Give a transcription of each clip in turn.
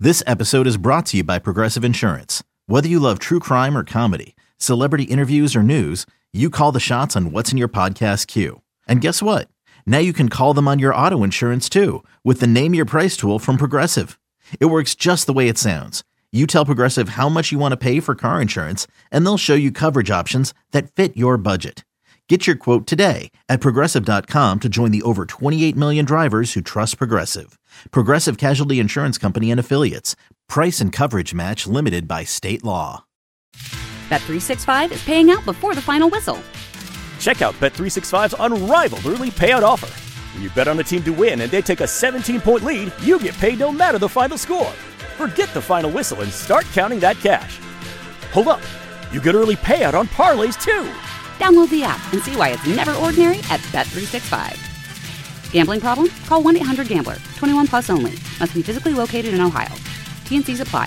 This episode is brought to you by Progressive Insurance. Whether you love true crime or comedy, celebrity interviews or news, you call the shots on what's in your podcast queue. And guess what? Now you can call them on your auto insurance too with the Name Your Price tool from Progressive. It works just the way it sounds. You tell Progressive how much you want to pay for car insurance, and they'll show you coverage options that fit your budget. Get your quote today at Progressive.com to join the over 28 million drivers who trust Progressive. Progressive Casualty Insurance Company and Affiliates. Price and coverage match limited by state law. Bet365 is paying out before the final whistle. Check out Bet365's unrivaled early payout offer. When you bet on a team to win and they take a 17-point lead, you get paid no matter the final score. Forget the final whistle and start counting that cash. Hold up. You get early payout on parlays too. Download the app and see why it's never ordinary at Bet365. Gambling problem? Call 1-800-GAMBLER. 21 plus only. Must be physically located in Ohio. T&Cs apply.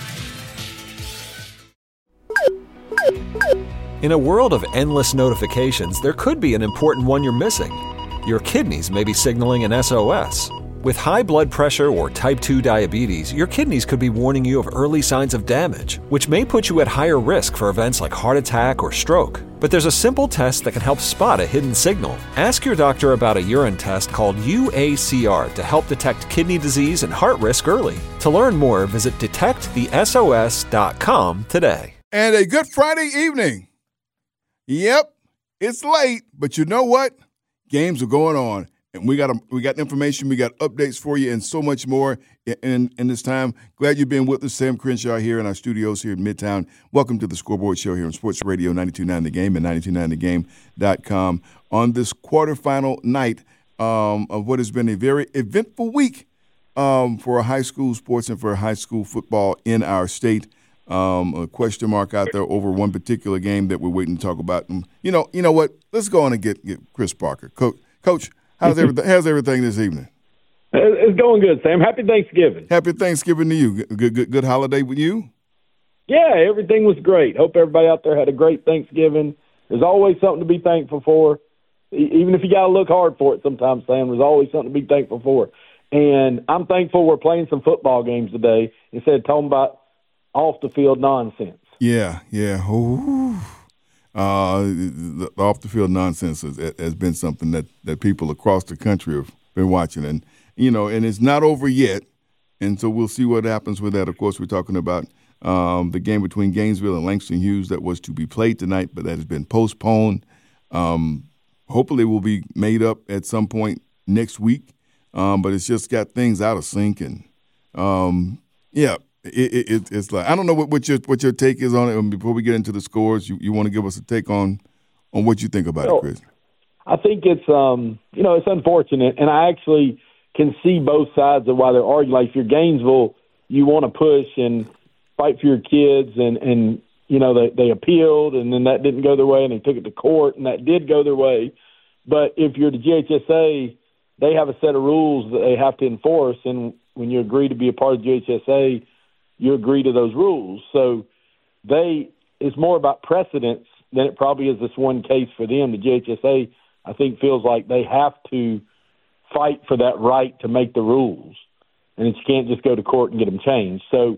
In a world of endless notifications, there could be an important one you're missing. Your kidneys may be signaling an SOS. With high blood pressure or type 2 diabetes, your kidneys could be warning you of early signs of damage, which may put you at higher risk for events like heart attack or stroke. But there's a simple test that can help spot a hidden signal. Ask your doctor about a urine test called UACR to help detect kidney disease and heart risk early. To learn more, visit detectthesos.com today. And a good Friday evening. Yep, it's late, but you know what? Games are going on. And we got information, we got updates for you, and so much more in this time. Glad you've been with us. Sam Crenshaw here in our studios here in Midtown. Welcome to the Scoreboard Show here on Sports Radio 92.9 The Game and 92.9thegame.com on this quarterfinal night of what has been a very eventful week for high school sports and for high school football in our state. A question mark out there over one particular game that we're waiting to talk about. And you know what? Let's go on and get Chris Parker. Coach. How's everything this evening? It's going good, Sam. Happy Thanksgiving. Happy Thanksgiving to you. Good holiday with you? Yeah, everything was great. Hope everybody out there had a great Thanksgiving. There's always something to be thankful for. Even if you got to look hard for it sometimes, Sam, there's always something to be thankful for. And I'm thankful we're playing some football games today instead of talking about off-the-field nonsense. Yeah. Ooh. The off-the-field nonsense has been something that people across the country have been watching. And, and it's not over yet. And so we'll see what happens with that. Of course, we're talking about the game between Gainesville and Langston Hughes that was to be played tonight, but that has been postponed. Hopefully will be made up at some point next week. But it's just got things out of sync. And, It's like I don't know what your take is on it. And before we get into the scores, you want to give us a take on what you think about it, Chris? I think it's it's unfortunate, and I actually can see both sides of why they're arguing. Like if you're Gainesville, you want to push and fight for your kids, and they appealed, and then that didn't go their way, and they took it to court, and that did go their way. But if you're the GHSA, they have a set of rules that they have to enforce, and when you agree to be a part of the GHSA, you agree to those rules. So it's more about precedence than it probably is this one case for them. The GHSA, I think, feels like they have to fight for that right to make the rules, and you can't just go to court and get them changed. So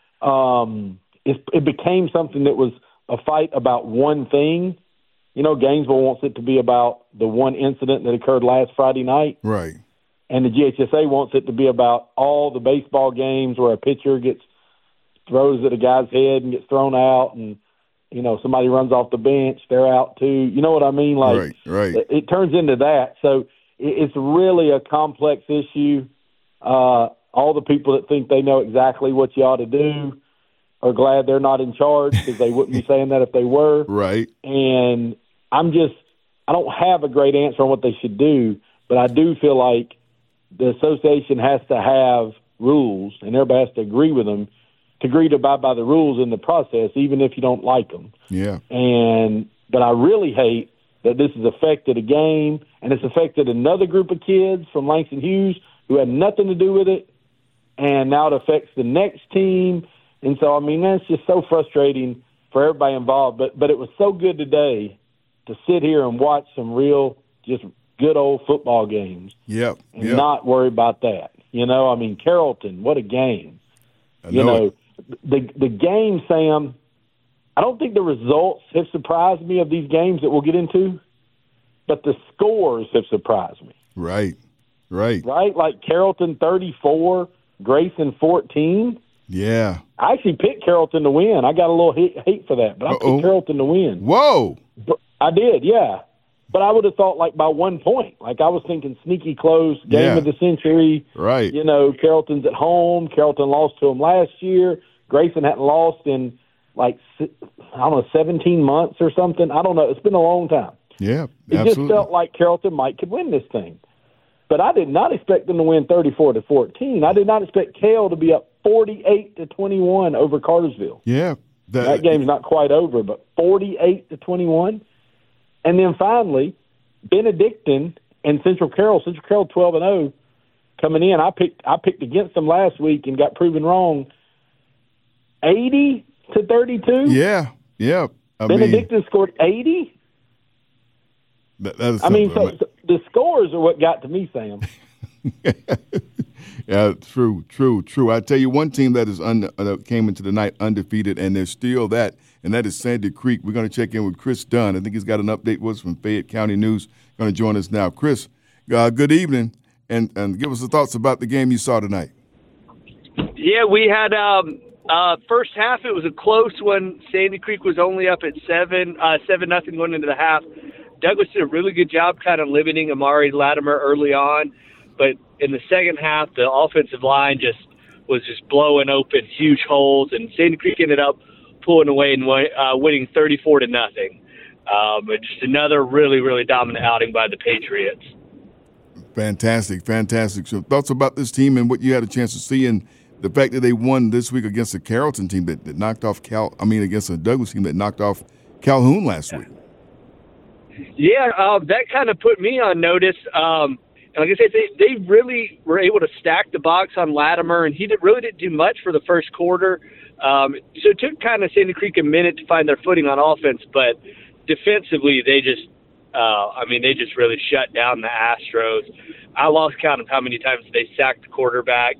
it became something that was a fight about one thing. Gainesville wants it to be about the one incident that occurred last Friday night. Right. And the GHSA wants it to be about all the baseball games where a pitcher throws at a guy's head and gets thrown out, and somebody runs off the bench, they're out too. You know what I mean? Like, right. It turns into that. So it's really a complex issue. All the people that think they know exactly what you ought to do are glad they're not in charge because they wouldn't be saying that if they were. Right. And I don't have a great answer on what they should do, but I do feel like the association has to have rules, and everybody has to agree with them to agree to abide by the rules in the process, even if you don't like them. Yeah. But I really hate that this has affected a game, and it's affected another group of kids from Langston Hughes who had nothing to do with it, and now it affects the next team. And so, that's just so frustrating for everybody involved. But it was so good today to sit here and watch some real, just good old football games. Yep. And not worry about that. Carrollton, what a game. The game, Sam, I don't think the results have surprised me of these games that we'll get into, but the scores have surprised me. Right. Like Carrollton 34, Grayson 14. Yeah. I actually picked Carrollton to win. I got a little hate for that, but I picked Carrollton to win. Whoa. But I did, yeah. But I would have thought like by 1 point. Like I was thinking sneaky close, game of the century. Right. Carrollton's at home. Carrollton lost to them last year. Grayson hadn't lost in 17 months or something. I don't know. It's been a long time. Yeah, it absolutely. just felt like Carrollton could win this thing. But I did not expect them to win 34-14. I did not expect Cale to be up 48-21 over Cartersville. Yeah. That game's not quite over, but 48-21. And then finally, Benedictine and Central Carroll 12-0 coming in. I picked against them last week and got proven wrong. 80-32. Yeah. Benedictine scored 80. That is so the scores are what got to me, Sam. Yeah, true. I tell you, one team that came into the night undefeated, and they're still that, and that is Sandy Creek. We're going to check in with Chris Dunn. I think he's got an update for us from Fayette County News. Going to join us now. Chris, good evening, and give us the thoughts about the game you saw tonight. Yeah, we had first half. It was a close one. Sandy Creek was only up at 7-0 going into the half. Douglas did a really good job kind of limiting Amari Latimer early on, but in the second half, the offensive line was blowing open huge holes, and Sandy Creek ended up pulling away and winning 34-0. Just another really, really dominant outing by the Patriots. Fantastic. So thoughts about this team and what you had a chance to see, and the fact that they won this week against a Carrollton team that knocked off against a Douglas team that knocked off Calhoun last week. Yeah, that kind of put me on notice. And like I said, they really were able to stack the box on Latimer, and he really didn't do much for the first quarter. So it took kind of Sandy Creek a minute to find their footing on offense, but defensively they just really shut down the Astros. I lost count of how many times they sacked the quarterback.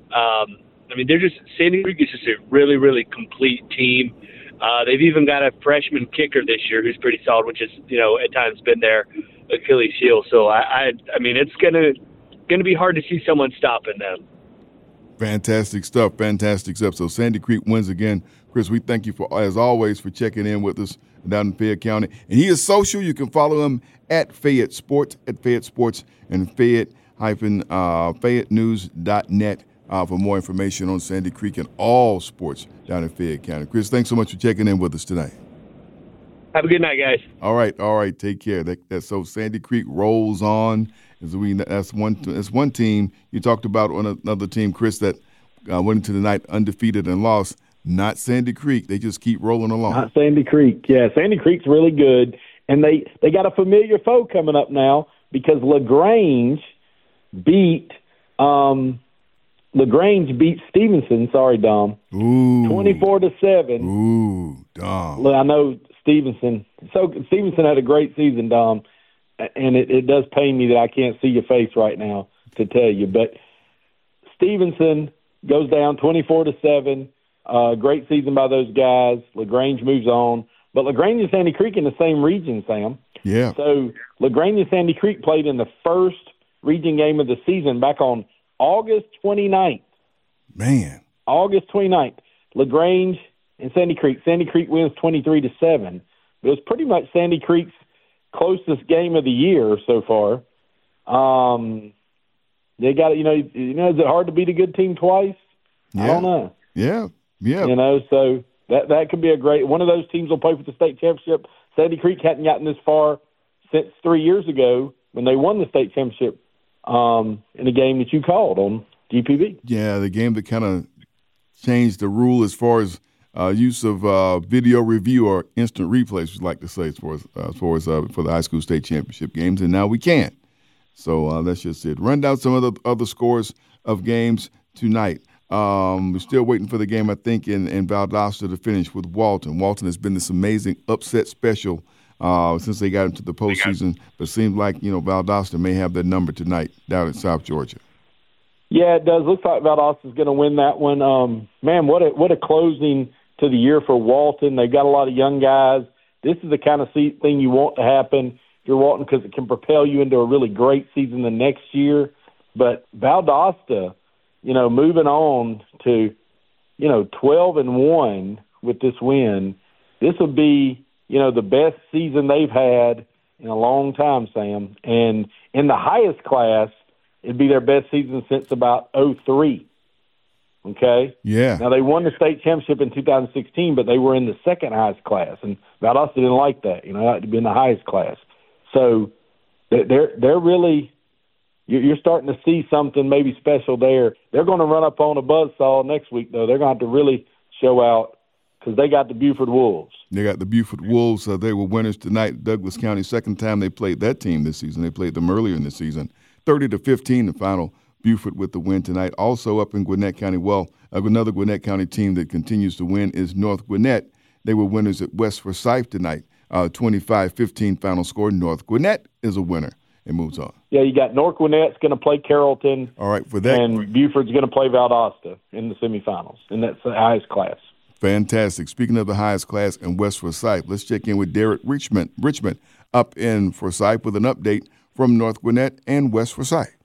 Sandy Creek is just a really, really complete team. They've even got a freshman kicker this year who's pretty solid, which is, at times been their Achilles heel. So it's gonna be hard to see someone stopping them. Fantastic stuff. So Sandy Creek wins again. Chris, we thank you as always for checking in with us down in Fayette County. And he is social. You can follow him at Fayette Sports, and Fayettenews.net for more information on Sandy Creek and all sports down in Fayette County. Chris, thanks so much for checking in with us tonight. Have a good night, guys. All right. Take care. So Sandy Creek rolls on. That's one team. You talked about another team, Chris, that went into the night undefeated and lost. Not Sandy Creek. They just keep rolling along. Not Sandy Creek. Yeah, Sandy Creek's really good, and they got a familiar foe coming up now because LaGrange beat Stevenson. Sorry, Dom. 24-7. Ooh, Dom. I know Stevenson. So Stevenson had a great season, Dom, and it does pain me that I can't see your face right now to tell you. But Stevenson goes down 24-7. Great season by those guys. LaGrange moves on. But LaGrange and Sandy Creek in the same region, Sam. Yeah. So LaGrange and Sandy Creek played in the first region game of the season back on August 29th. Man. August 29th. LaGrange and Sandy Creek. Sandy Creek wins 23-7. It was pretty much Sandy Creek's closest game of the year so far. They got, is it hard to beat a good team twice? Yeah. I don't know. Yeah. So that could be a great one of those teams will play for the state championship. Sandy Creek hadn't gotten this far since 3 years ago when they won the state championship in a game that you called on GPB. Yeah, the game that kind of changed the rule as far as use of video review or instant replays, we like to say, as far as for the high school state championship games, and now we can. So that's just it. Run down some of the other scores of games tonight. We're still waiting for the game, I think, in Valdosta to finish with Walton. Walton has been this amazing upset special since they got into the postseason, but it seems like, Valdosta may have their number tonight down in South Georgia. Yeah, it does. Looks like Valdosta's going to win that one. Man, what a closing to the year for Walton. They've got a lot of young guys. This is the kind of thing you want to happen if you're Walton, because it can propel you into a really great season the next year. But Valdosta, moving on to, 12-1 with this win, this will be, the best season they've had in a long time, Sam. And in the highest class, it'd be their best season since about 2003. Okay? Yeah. Now, they won the state championship in 2016, but they were in the second highest class. And Valdosta didn't like that. They had to be in the highest class. So they're really – you're starting to see something maybe special there. They're going to run up on a buzzsaw next week, though. They're going to have to really show out because they got the Buford Wolves. They got the Buford Wolves. They were winners tonight. Douglas County, second time they played that team this season. They played them earlier in the season. 30-15, the final. Buford with the win tonight. Also up in Gwinnett County, another Gwinnett County team that continues to win is North Gwinnett. They were winners at West Forsyth tonight. 25-15 final score. North Gwinnett is a winner. It moves on. Yeah, you got North Gwinnett's going to play Carrollton. All right, for that. And Buford's going to play Valdosta in the semifinals, and that's the highest class. Fantastic. Speaking of the highest class in West Forsyth, let's check in with Derek Richmond up in Forsyth with an update from North Gwinnett and West Forsyth.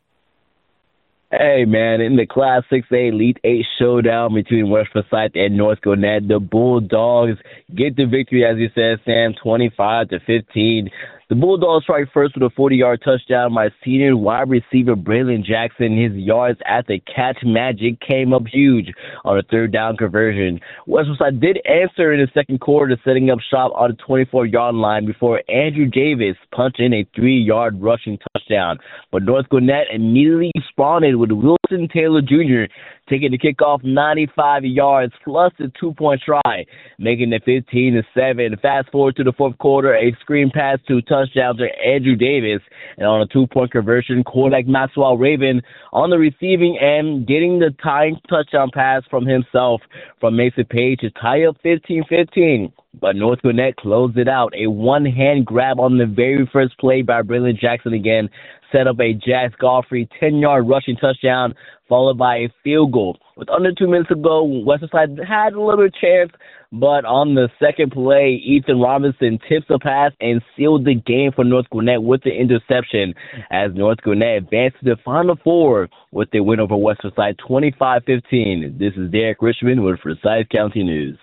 Hey, man, in the Class 6A Elite 8 showdown between West Forsyth and North Gwinnett, the Bulldogs get the victory, as you said, Sam, 25-15. The Bulldogs strike first with a 40-yard touchdown by senior wide receiver Braylon Jackson. His yards at the catch magic came up huge on a third down conversion. West Forsyth did answer in the second quarter, setting up shop on the 24-yard line before Andrew Davis punched in a 3-yard rushing touchdown. But North Gwinnett immediately responded with Wilson Taylor Jr. taking the kickoff 95 yards plus the 2-point try, making it 15-7. Fast forward to the fourth quarter, a screen pass to touchdown to Andrew Davis, and on a 2-point conversion, Kodak Maxwell Raven on the receiving end, getting the tying touchdown pass from himself from Mason Page to tie up 15-15. But North Gwinnett closed it out. A one-hand grab on the very first play by Braylon Jackson again set up a Jax Godfrey 10-yard rushing touchdown, followed by a field goal. With under 2 minutes to go, West Forsyth had a little chance, but on the second play, Ethan Robinson tips the pass and sealed the game for North Gwinnett with the interception as North Gwinnett advanced to the Final Four with the win over West Forsyth 25-15. This is Derek Richmond with Forsyth County News.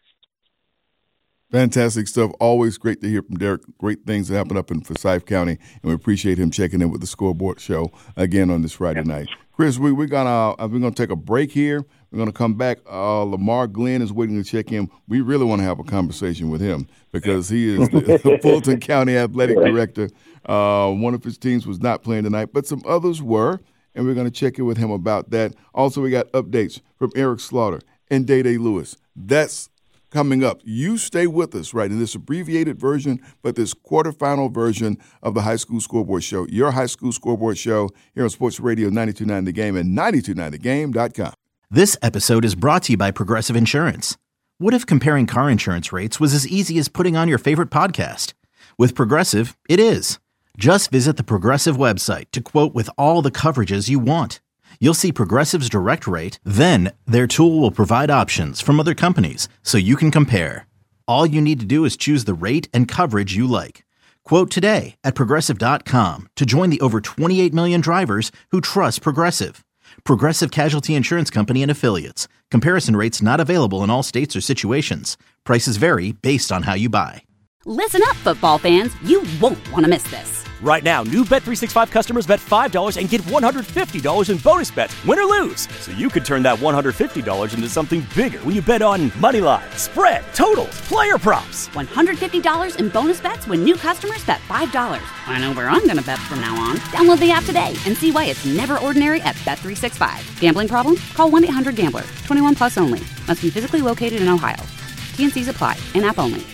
Fantastic stuff. Always great to hear from Derek. Great things that happen up in Forsyth County, and we appreciate him checking in with the Scoreboard Show again on this Friday night. Chris, we're gonna take a break here. We're gonna come back. Lamar Glenn is waiting to check in. We really want to have a conversation with him because he is the Fulton County Athletic Director. One of his teams was not playing tonight, but some others were, and we're gonna check in with him about that. Also, we got updates from Eric Slaughter and Day-Day Lewis. That's coming up. You stay with us, right, in this abbreviated version, but this quarterfinal version of the High School Scoreboard Show, your High School Scoreboard Show here on Sports Radio 92.9 The Game and 92.9thegame.com. This episode is brought to you by Progressive Insurance. What if comparing car insurance rates was as easy as putting on your favorite podcast? With Progressive, it is. Just visit the Progressive website to quote with all the coverages you want. You'll see Progressive's direct rate, then their tool will provide options from other companies so you can compare. All you need to do is choose the rate and coverage you like. Quote today at Progressive.com to join the over 28 million drivers who trust Progressive. Progressive Casualty Insurance Company and Affiliates. Comparison rates not available in all states or situations. Prices vary based on how you buy. Listen up, football fans. You won't want to miss this. Right now, new Bet365 customers bet $5 and get $150 in bonus bets, win or lose. So you could turn that $150 into something bigger when you bet on moneyline, spread, totals, player props. $150 in bonus bets when new customers bet $5. I know where I'm going to bet from now on. Download the app today and see why it's never ordinary at Bet365. Gambling problem? Call 1-800-GAMBLER. 21 plus only. Must be physically located in Ohio. T&Cs apply. In-app only.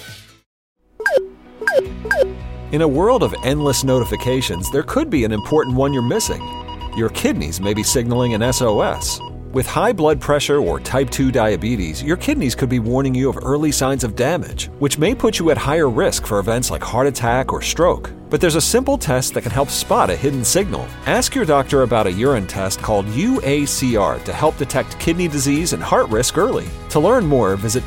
In a world of endless notifications, there could be an important one you're missing. Your kidneys may be signaling an SOS. With high blood pressure or type 2 diabetes, your kidneys could be warning you of early signs of damage, which may put you at higher risk for events like heart attack or stroke. But there's a simple test that can help spot a hidden signal. Ask your doctor about a urine test called UACR to help detect kidney disease and heart risk early. To learn more, visit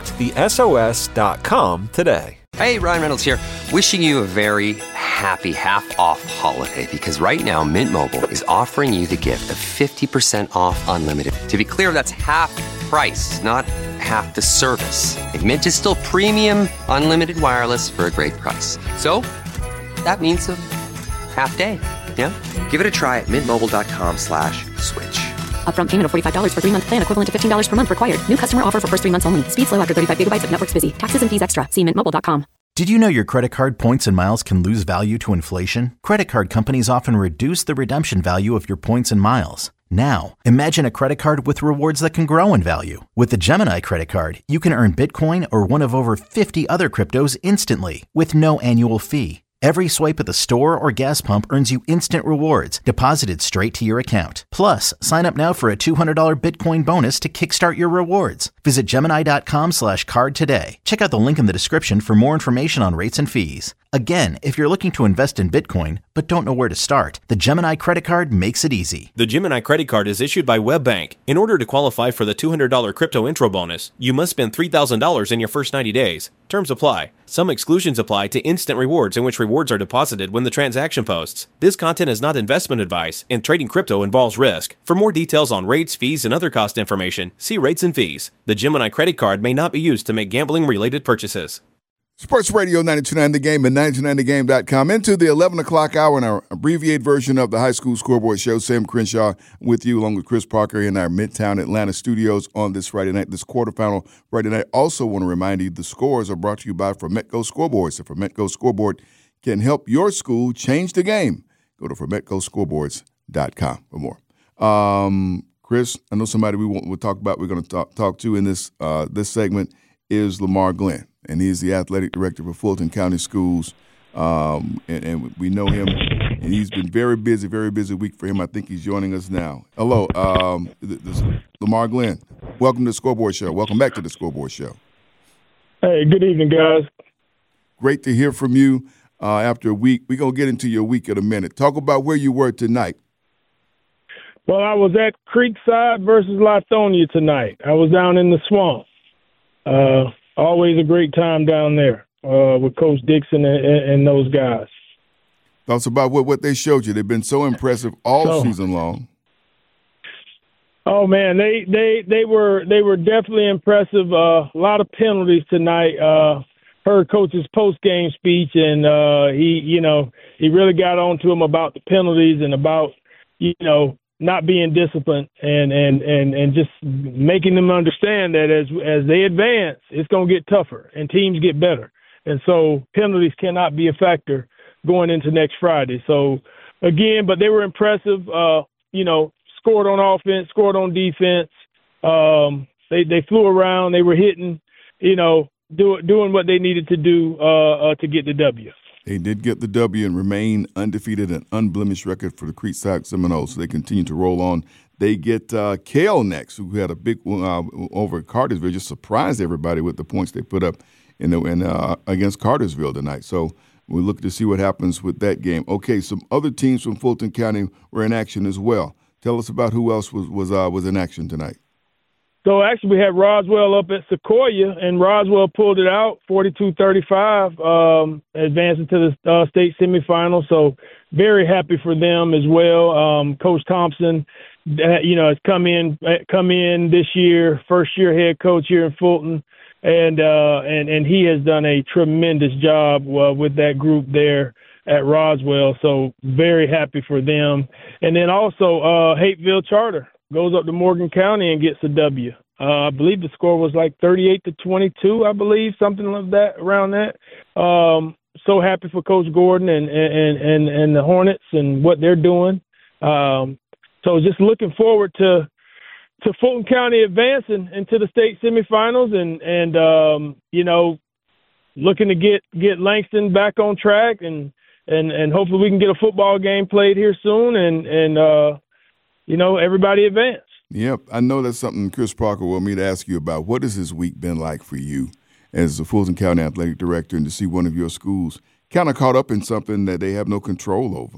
detectthesos.com today. Hey, Ryan Reynolds here, wishing you a very happy half-off holiday, because right now Mint Mobile is offering you the gift of 50% off unlimited. To be clear, that's half price, not half the service. And Mint is still premium unlimited wireless for a great price. So that means a half day, yeah? Give it a try at mintmobile.com/switch. Upfront payment of $45 for 3-month plan, equivalent to $15 per month required. New customer offer for first 3 months only. Speed slow after 35 gigabytes if network's busy. Taxes and fees extra. See mintmobile.com. Did you know your credit card points and miles can lose value to inflation? Credit card companies often reduce the redemption value of your points and miles. Now, imagine a credit card with rewards that can grow in value. With the Gemini credit card, you can earn Bitcoin or one of over 50 other cryptos instantly with no annual fee. Every swipe at the store or gas pump earns you instant rewards deposited straight to your account. Plus, sign up now for a $200 Bitcoin bonus to kickstart your rewards. Visit Gemini.com/card today. Check out the link in the description for more information on rates and fees. Again, if you're looking to invest in Bitcoin but don't know where to start, the Gemini credit card makes it easy. The Gemini credit card is issued by WebBank. In order to qualify for the $200 crypto intro bonus, you must spend $3,000 in your first 90 days. Terms apply. Some exclusions apply to instant rewards, in which rewards are deposited when the transaction posts. This content is not investment advice, and trading crypto involves risk. For more details on rates, fees, and other cost information, see rates and fees. The Gemini credit card may not be used to make gambling-related purchases. Sports Radio 92.9 The Game and 92.9thegame.com. Into the 11 o'clock hour in our abbreviated version of the High School Scoreboard Show. Sam Crenshaw with you, along with Chris Parker in our Midtown Atlanta studios on this Friday night, this quarterfinal Friday night. Also want to remind you the scores are brought to you by Fermetco Scoreboards. The Fermetco Scoreboard can help your school change the game. Go to FermetcoScoreboards.com for more. Chris, I know somebody we'll talk about, we're going to talk to in this segment is Lamar Glenn. And he's the athletic director for Fulton County Schools, and we know him. And he's been very busy week for him. I think he's joining us now. Hello, this Lamar Glenn. Welcome to the Scoreboard Show. Welcome back to the Scoreboard Show. Hey, good evening, guys. Great to hear from you after a week. We're going to get into your week in a minute. Talk about where you were tonight. Well, I was at Creekside versus Lithonia tonight. I was down in the swamp. Always a great time down there with Coach Dixon and those guys. Thoughts about what they showed you? They've been so impressive all season long. Oh man, they were definitely impressive. A lot of penalties tonight. Heard Coach's post game speech, and he really got on to him about the penalties and about not being disciplined and just making them understand that as they advance, it's going to get tougher and teams get better. And so penalties cannot be a factor going into next Friday. So, again, but they were impressive, scored on offense, scored on defense. They flew around. They were hitting, doing what they needed to do to get the W. They did get the W and remain undefeated and unblemished record for the Creekside Seminoles. So they continue to roll on. They get Cale next, who had a big over at Cartersville. Just surprised everybody with the points they put up against Cartersville tonight. So we look to see what happens with that game. Okay, some other teams from Fulton County were in action as well. Tell us about who else was in action tonight. So, actually, we had Roswell up at Sequoia, and Roswell pulled it out, 42-35, advancing to the state semifinal. So, very happy for them as well. Coach Thompson, has come in this year, first-year head coach here in Fulton, and he has done a tremendous job with that group there at Roswell. So, very happy for them. And then also Hapeville Charter goes up to Morgan County and gets a W. I believe the score was like 38-22, I believe, something like that, around that. So happy for Coach Gordon and the Hornets and what they're doing. So just looking forward to Fulton County advancing into the state semifinals and looking to get Langston back on track and hopefully we can get a football game played here soon and everybody advance. Yep, I know that's something Chris Parker wanted me to ask you about. What has this week been like for you as the Fulton County Athletic Director and to see one of your schools kind of caught up in something that they have no control over.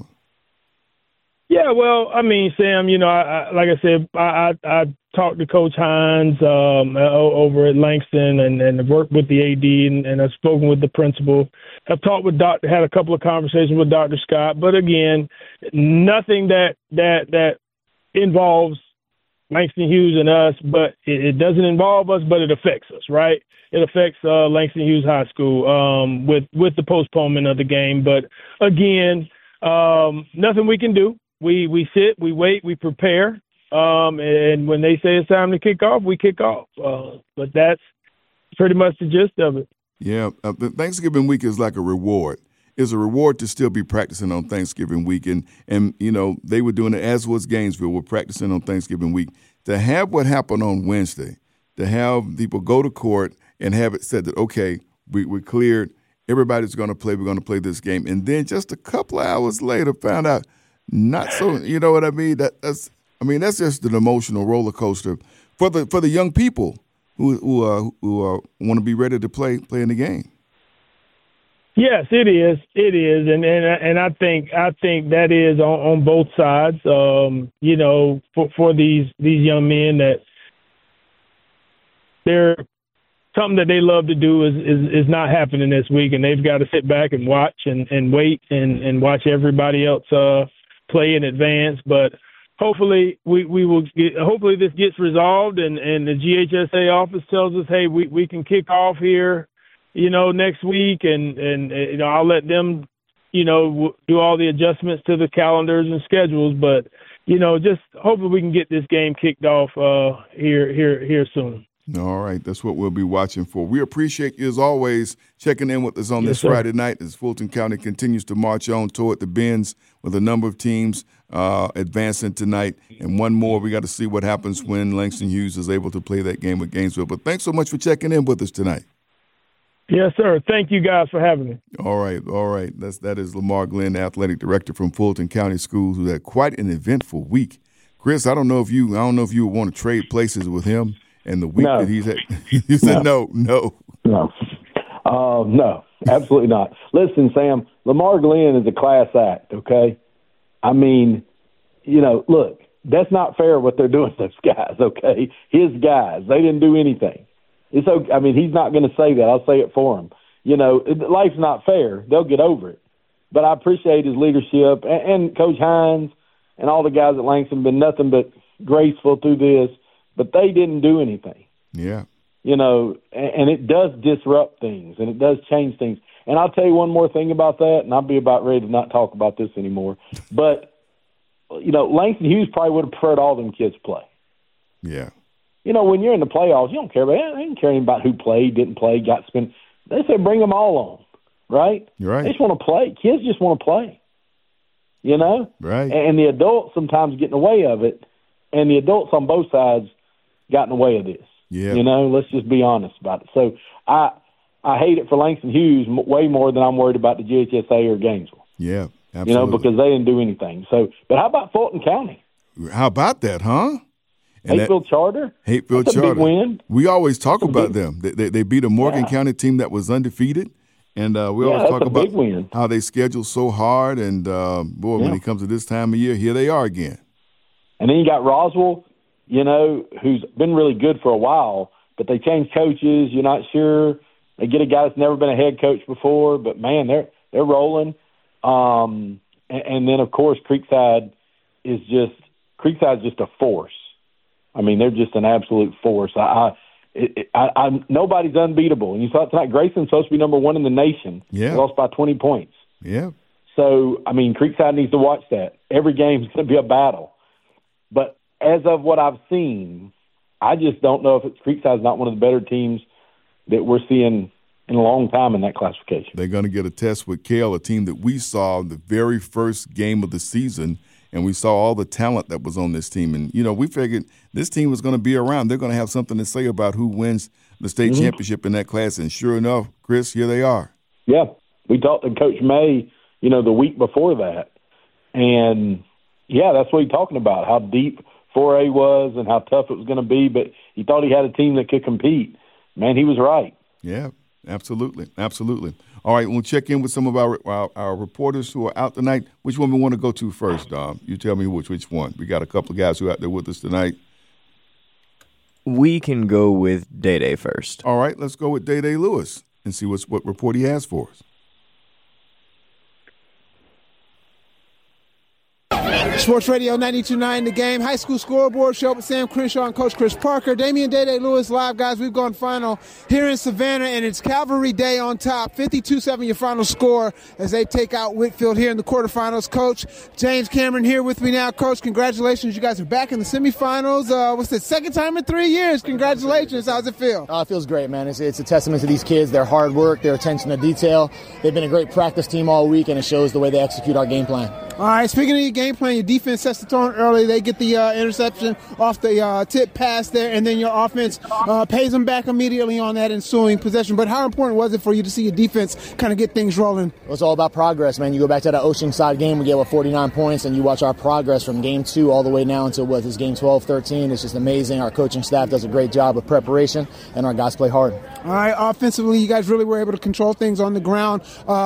Yeah, well, I mean, Sam, you know, like I said, I talked to Coach Hines over at Langston and worked with the AD and I've spoken with the principal. I've talked with had a couple of conversations with Dr. Scott, but again, nothing that involves Langston Hughes and us, but it doesn't involve us, but it affects us, right? It affects Langston Hughes High School with the postponement of the game. But again, nothing we can do. We sit, we wait, we prepare, and when they say it's time to kick off, we kick off. But that's pretty much the gist of it. Yeah, the Thanksgiving week is like a reward. It's a reward to still be practicing on Thanksgiving week, and you know they were doing it, as was Gainesville. We're practicing on Thanksgiving week. To have what happened on Wednesday, to have people go to court and have it said that, okay, we're cleared, everybody's going to play, we're going to play this game, and then just a couple of hours later found out not so, you know what I mean? That's just an emotional roller coaster for the young people who want to be ready to play in the game. Yes, it is. It is, and I think that is on both sides. You know, for these young men that they're something that they love to do is not happening this week, and they've got to sit back and watch and wait and watch everybody else play in advance. But hopefully we will get. Hopefully this gets resolved, and the GHSA office tells us, hey, we can kick off here, you know, next week, and you know, I'll let them, you know, do all the adjustments to the calendars and schedules. But you know, just hopefully we can get this game kicked off here soon. All right, that's what we'll be watching for. We appreciate you, as always, checking in with us on this Friday night as Fulton County continues to march on toward the bends with a number of teams advancing tonight. And one more, we got to see what happens when Langston Hughes is able to play that game with Gainesville. But thanks so much for checking in with us tonight. Yes, sir. Thank you guys for having me. All right. That is Lamar Glenn, Athletic Director from Fulton County Schools, who had quite an eventful week. Chris, I don't know if you would want to trade places with him. And the week that he's had, you said no, absolutely not. Listen, Sam, Lamar Glenn is a class act, okay? I mean, you know, look, that's not fair what they're doing to those guys, okay? His guys, they didn't do anything. It's okay. I mean, he's not going to say that. I'll say it for him. You know, life's not fair. They'll get over it. But I appreciate his leadership, and Coach Hines and all the guys at Langston have been nothing but graceful through this. But they didn't do anything. Yeah. You know, and it does disrupt things, and it does change things. And I'll tell you one more thing about that, and I'll be about ready to not talk about this anymore. But, you know, Langston Hughes probably would have preferred all them kids play. Yeah. You know, when you're in the playoffs, you don't care about it. They didn't care about who played, didn't play, got spent. They say bring them all on, right? You're right. They just want to play. Kids just want to play, you know? Right. And the adults sometimes get in the way of it, and the adults on both sides got in the way of this. Yeah. You know, let's just be honest about it. So I hate it for Langston Hughes way more than I'm worried about the GHSA or Gainesville. Yeah, absolutely. You know, because they didn't do anything. So, but how about Fulton County? How about that, huh? And Hateville Charter. Hateville That's Charter. A big win. We always talk about them. They beat a Morgan County team that was undefeated. And we always talk about how they schedule so hard. And, when it comes to this time of year, here they are again. And then you got Roswell, you know, who's been really good for a while, but they changed coaches. You're not sure. They get a guy that's never been a head coach before, but, man, they're rolling. And then, of course, Creekside is just a force. I mean, they're just an absolute force. Nobody's unbeatable. And you saw it tonight. Grayson's supposed to be number one in the nation. Yeah. They lost by 20 points. Yeah. So, I mean, Creekside needs to watch that. Every game's going to be a battle. But as of what I've seen, I just don't know if Creekside's not one of the better teams that we're seeing in a long time in that classification. They're going to get a test with Cale, a team that we saw the very first game of the season, and we saw all the talent that was on this team. And, you know, we figured this team was going to be around. They're going to have something to say about who wins the state championship in that class. And sure enough, Chris, here they are. Yeah. We talked to Coach May, you know, the week before that. And, yeah, that's what he's talking about, how deep 4A was and how tough it was going to be. But he thought he had a team that could compete. Man, he was right. Yeah, absolutely. Absolutely. All right, we'll check in with some of our reporters who are out tonight. Which one we want to go to first, Dom? You tell me which one. We got a couple of guys who are out there with us tonight. We can go with Day first. All right, let's go with Day Lewis and see what report he has for us. Sports Radio 92.9 The Game. High school scoreboard show with Sam Crenshaw and Coach Chris Parker. Damian Day Lewis live, guys. We've gone final here in Savannah, and it's Calvary Day on top. 52-7 your final score as they take out Whitfield here in the quarterfinals. Coach James Cameron here with me now. Coach, congratulations. You guys are back in the semifinals. What's the second time in 3 years? Congratulations. How's it feel? It feels great, man. It's a testament to these kids, their hard work, their attention to detail. They've been a great practice team all week, and it shows the way they execute our game plan. All right, speaking of your game plan, your defense sets the tone early. They get the interception off the tip pass there, and then your offense pays them back immediately on that ensuing possession. But how important was it for you to see your defense kind of get things rolling? It's all about progress, man. You go back to that Oceanside game, we gave up 49 points, and you watch our progress from game 2 all the way now until this game 12-13. It's just amazing. Our coaching staff does a great job of preparation, and our guys play hard. All right, offensively, you guys really were able to control things on the ground.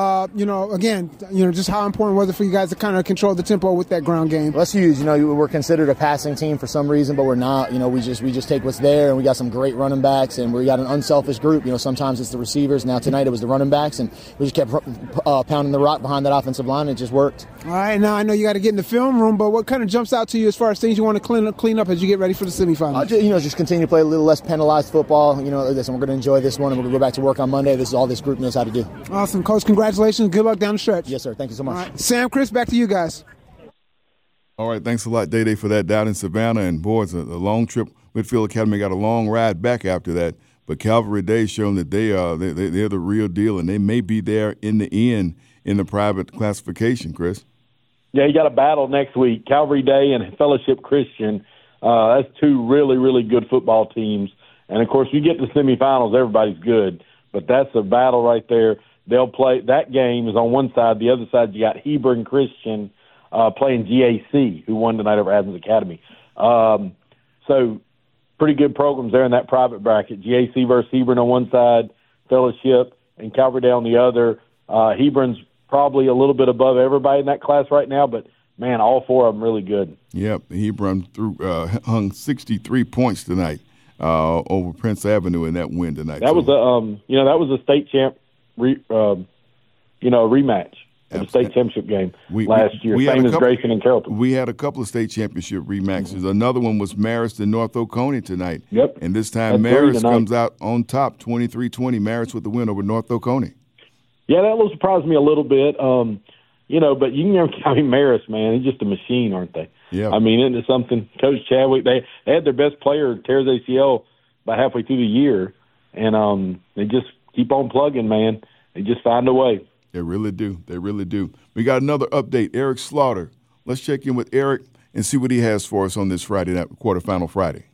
Just how important was it for you guys to kind of control the tempo with that ground game? Well, that's huge. We're considered a passing team for some reason, but we're not. We just take what's there, and we got some great running backs, and we got an unselfish group. Sometimes it's the receivers. Now tonight it was the running backs, and we just kept pounding the rock behind that offensive line. And it just worked. All right, now I know you got to get in the film room, but what kind of jumps out to you as far as things you want to clean up as you get ready for the semifinals? Just continue to play a little less penalized football. Listen, we're going to enjoy this one, and we're going to go back to work on Monday. This is all this group knows how to do. Awesome, Coach. Congratulations. Good luck down the stretch. Yes, sir. Thank you so much. All right, Sam, Chris, back to you guys. All right, thanks a lot, Day for that down in Savannah. And, boy, it's a long trip. Whitfield Academy got a long ride back after that. But Calvary Day showing that they're the real deal, and they may be there in the end in the private classification, Chris. Yeah, you got a battle next week. Calvary Day and Fellowship Christian. That's two really, really good football teams. And, of course, you get to the semifinals, everybody's good. But that's a battle right there. They'll play – that game is on one side. The other side, you got Hebron Christian playing GAC, who won tonight over Athens Academy. So pretty good programs there in that private bracket. GAC versus Hebron on one side, Fellowship, and Calvary Day on the other. Hebron's probably a little bit above everybody in that class right now, but, man, all four of them really good. Yep, Hebron hung 63 points tonight over Prince Avenue in that win tonight. That was a state champ rematch. The state championship game last year, same as Grayson and Carrollton. We had a couple of state championship rematches. Mm-hmm. Another one was Marist and North Oconee tonight. Yep. And this time Marist comes out on top, 23-20. Marist with the win over North Oconee. Yeah, that will surprise me a little bit. But you can never count Marist, man. They're just a machine, aren't they? Yeah. I mean, isn't it something? Coach Chadwick, they had their best player tear his ACL by halfway through the year, and they just keep on plugging, man. They just find a way. They really do. They really do. We got another update. Eric Slaughter. Let's check in with Eric and see what he has for us on this Friday night, quarterfinal Friday.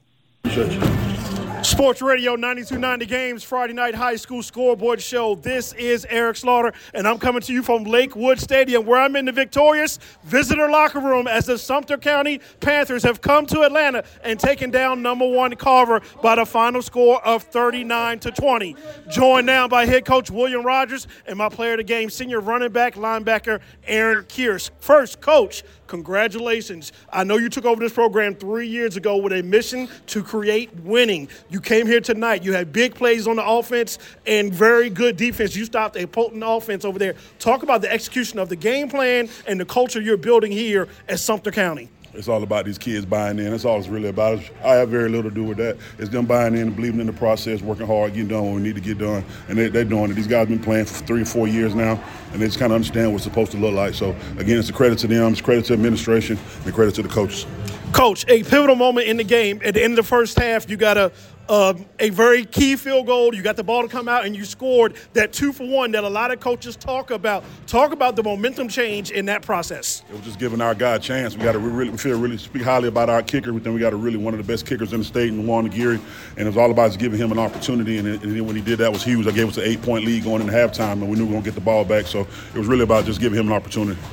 Sports Radio 92.9 The Game's Friday night high school scoreboard show. This is Eric Slaughter, and I'm coming to you from Lakewood Stadium, where I'm in the victorious visitor locker room as the Sumter County Panthers have come to Atlanta and taken down #1 Carver by the final score of 39-20. Joined now by head coach William Rogers and my player of the game, senior running back, linebacker Aaron Kearse. First, Coach, congratulations. I know you took over this program 3 years ago with a mission to create winning. You came here tonight. You had big plays on the offense and very good defense. You stopped a potent offense over there. Talk about the execution of the game plan and the culture you're building here at Sumter County. It's all about these kids buying in. That's all it's really about. I have very little to do with that. It's them buying in and believing in the process, working hard, getting done what we need to get done. And they're doing it. These guys have been playing for 3 or 4 years now, and they just kind of understand what it's supposed to look like. So, again, it's a credit to them, it's a credit to administration, and a credit to the coaches. Coach, a pivotal moment in the game. At the end of the first half, you got a very key field goal. You got the ball to come out, and you scored that 2-for-1 that a lot of coaches talk about. Talk about the momentum change in that process. It was just giving our guy a chance. We got to really speak highly about our kicker. We think we got one of the best kickers in the state, in Juan Aguirre, and it was all about just giving him an opportunity. And then when he did that, was huge. I gave us an 8-point lead going into halftime, and we knew we were going to get the ball back. So it was really about just giving him an opportunity.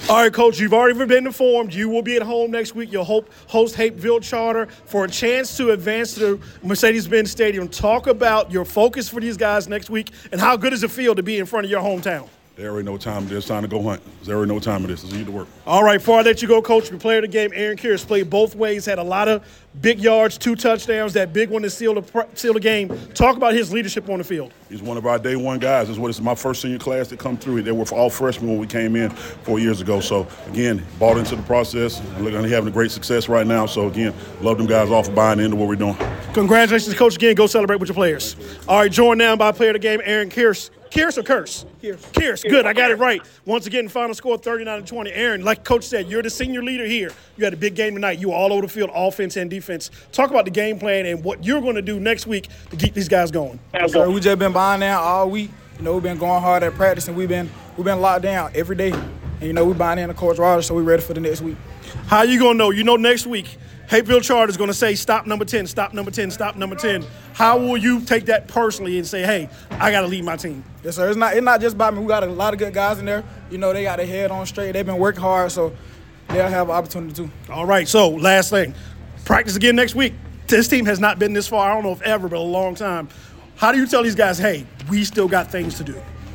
All right, Coach, you've already been informed. You will be at home next week. You'll host Hapeville Charter for a chance to advance to Mercedes-Benz Stadium. Talk about your focus for these guys next week and how good does it feel to be in front of your hometown? There already no time. There's time to go hunt. There already no time of this. It's need to work. All right, before I let you go, Coach, the player of the game, Aaron Kearse, played both ways, had a lot of big yards, 2 touchdowns, that big one to seal the game. Talk about his leadership on the field. He's one of our day one guys. This is my first senior class that come through. They were all freshmen when we came in 4 years ago. So, again, bought into the process. They're having a great success right now. So, again, love them guys all for buying into what we're doing. Congratulations, Coach. Again, go celebrate with your players. All right, joined now by player of the game, Aaron Kearse. Kearse or Curse? Kearse. Good. I got it right. Once again, final score 39-20. Aaron, like Coach said, you're the senior leader here. You had a big game tonight. You were all over the field, offense and defense. Talk about the game plan and what you're going to do next week to keep these guys going. So we just been buying down all week. We've been going hard at practice, and we've been locked down every day. And we're buying in to Coach Rogers, so we're ready for the next week. How you going to know? Next week, Hapeville Charter is going to say, stop number 10, stop number 10, stop number 10. How will you take that personally and say, hey, I got to lead my team? Yes, sir. It's not just about me. We got a lot of good guys in there. They got their head on straight. They've been working hard, so they'll have an opportunity too. All right, so last thing. Practice again next week. This team has not been this far, I don't know if ever, but a long time. How do you tell these guys, hey, we still got things to do?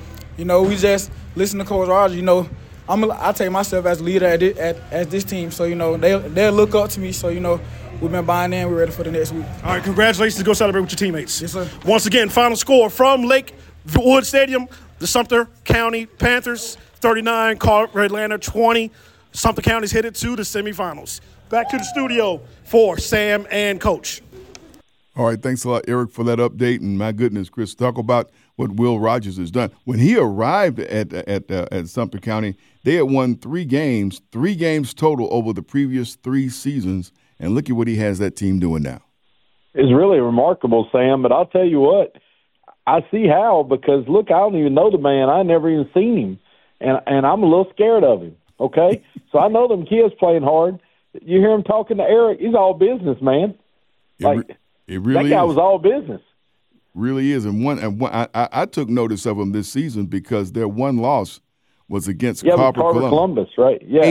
We just listen to Coach Rogers. I take myself as a leader at this team, so they'll look up to me. So we've been buying in. We're ready for the next week. All right, congratulations. Go celebrate with your teammates. Yes, sir. Once again, final score from Lakewood Stadium: the Sumter County Panthers 39, Carver Atlanta 20. Sumter County's headed to the semifinals. Back to the studio for Sam and Coach. All right, thanks a lot, Eric, for that update. And my goodness, Chris, talk about what Will Rogers has done. When he arrived at Sumter County, they had won 3 games total over the previous 3 seasons. And look at what he has that team doing now. It's really remarkable, Sam. But I'll tell you what, I see how, because, look, I don't even know the man. I never even seen him. And I'm a little scared of him, okay? So I know them kids playing hard. You hear him talking to Eric, he's all business, man. It really that guy is. was all business. Really is. And I took notice of him this season because their one loss was against Carver Columbus, right? Yeah.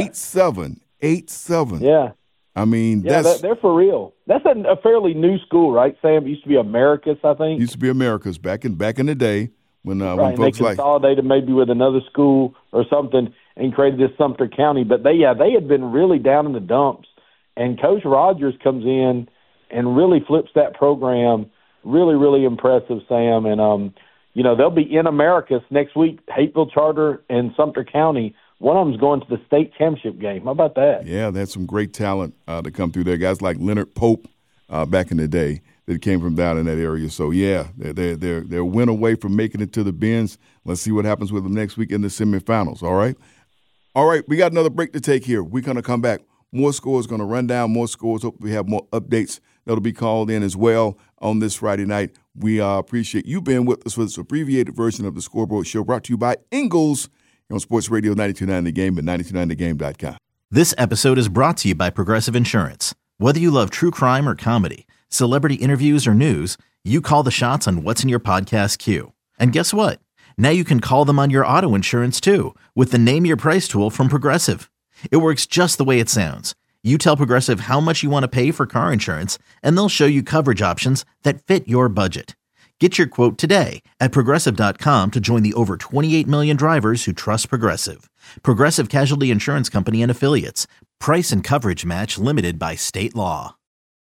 8-7. Yeah. I mean, they're for real. That's a fairly new school, right, Sam? It used to be Americus, I think. Used to be Americus back in the day when right, folks they consolidated maybe with another school or something and created this Sumter County. But they had been really down in the dumps, and Coach Rogers comes in and really flips that program. Really, really impressive, Sam. And they'll be in Americus next week. Hapeville Charter and Sumter County. One of them's going to the state championship game. How about that? Yeah, there's some great talent to come through there. Guys like Leonard Pope back in the day that came from down in that area. So, yeah, they're a win away from making it to the Benz. Let's see what happens with them next week in the semifinals, all right? All right, we got another break to take here. We're going to come back. More scores going to run down, more scores. Hopefully we have more updates that'll be called in as well on this Friday night. We appreciate you being with us for this abbreviated version of the Scoreboard Show brought to you by Ingalls on Sports Radio 92.9 The Game and 92.9thegame.com. This episode is brought to you by Progressive Insurance. Whether you love true crime or comedy, celebrity interviews or news, you call the shots on what's in your podcast queue. And guess what? Now you can call them on your auto insurance too with the Name Your Price tool from Progressive. It works just the way it sounds. You tell Progressive how much you want to pay for car insurance, and they'll show you coverage options that fit your budget. Get your quote today at Progressive.com to join the over 28 million drivers who trust Progressive. Progressive Casualty Insurance Company and Affiliates. Price and coverage match limited by state law.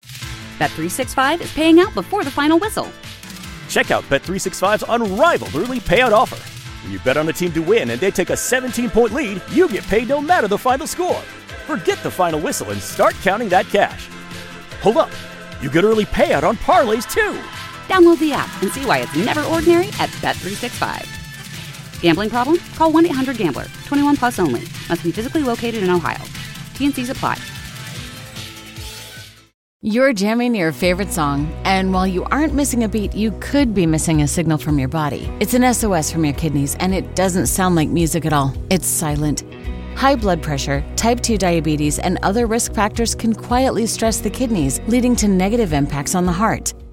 Bet365 is paying out before the final whistle. Check out Bet365's unrivaled early payout offer. When you bet on a team to win and they take a 17-point lead, you get paid no matter the final score. Forget the final whistle and start counting that cash. Hold up. You get early payout on parlays, too. Download the app and see why it's never ordinary at Bet365. Gambling problem? Call 1-800-GAMBLER. 21 plus only. Must be physically located in Ohio. T&Cs apply. You're jamming your favorite song, and while you aren't missing a beat, you could be missing a signal from your body. It's an SOS from your kidneys, and it doesn't sound like music at all. It's silent. High blood pressure, type 2 diabetes, and other risk factors can quietly stress the kidneys, leading to negative impacts on the heart.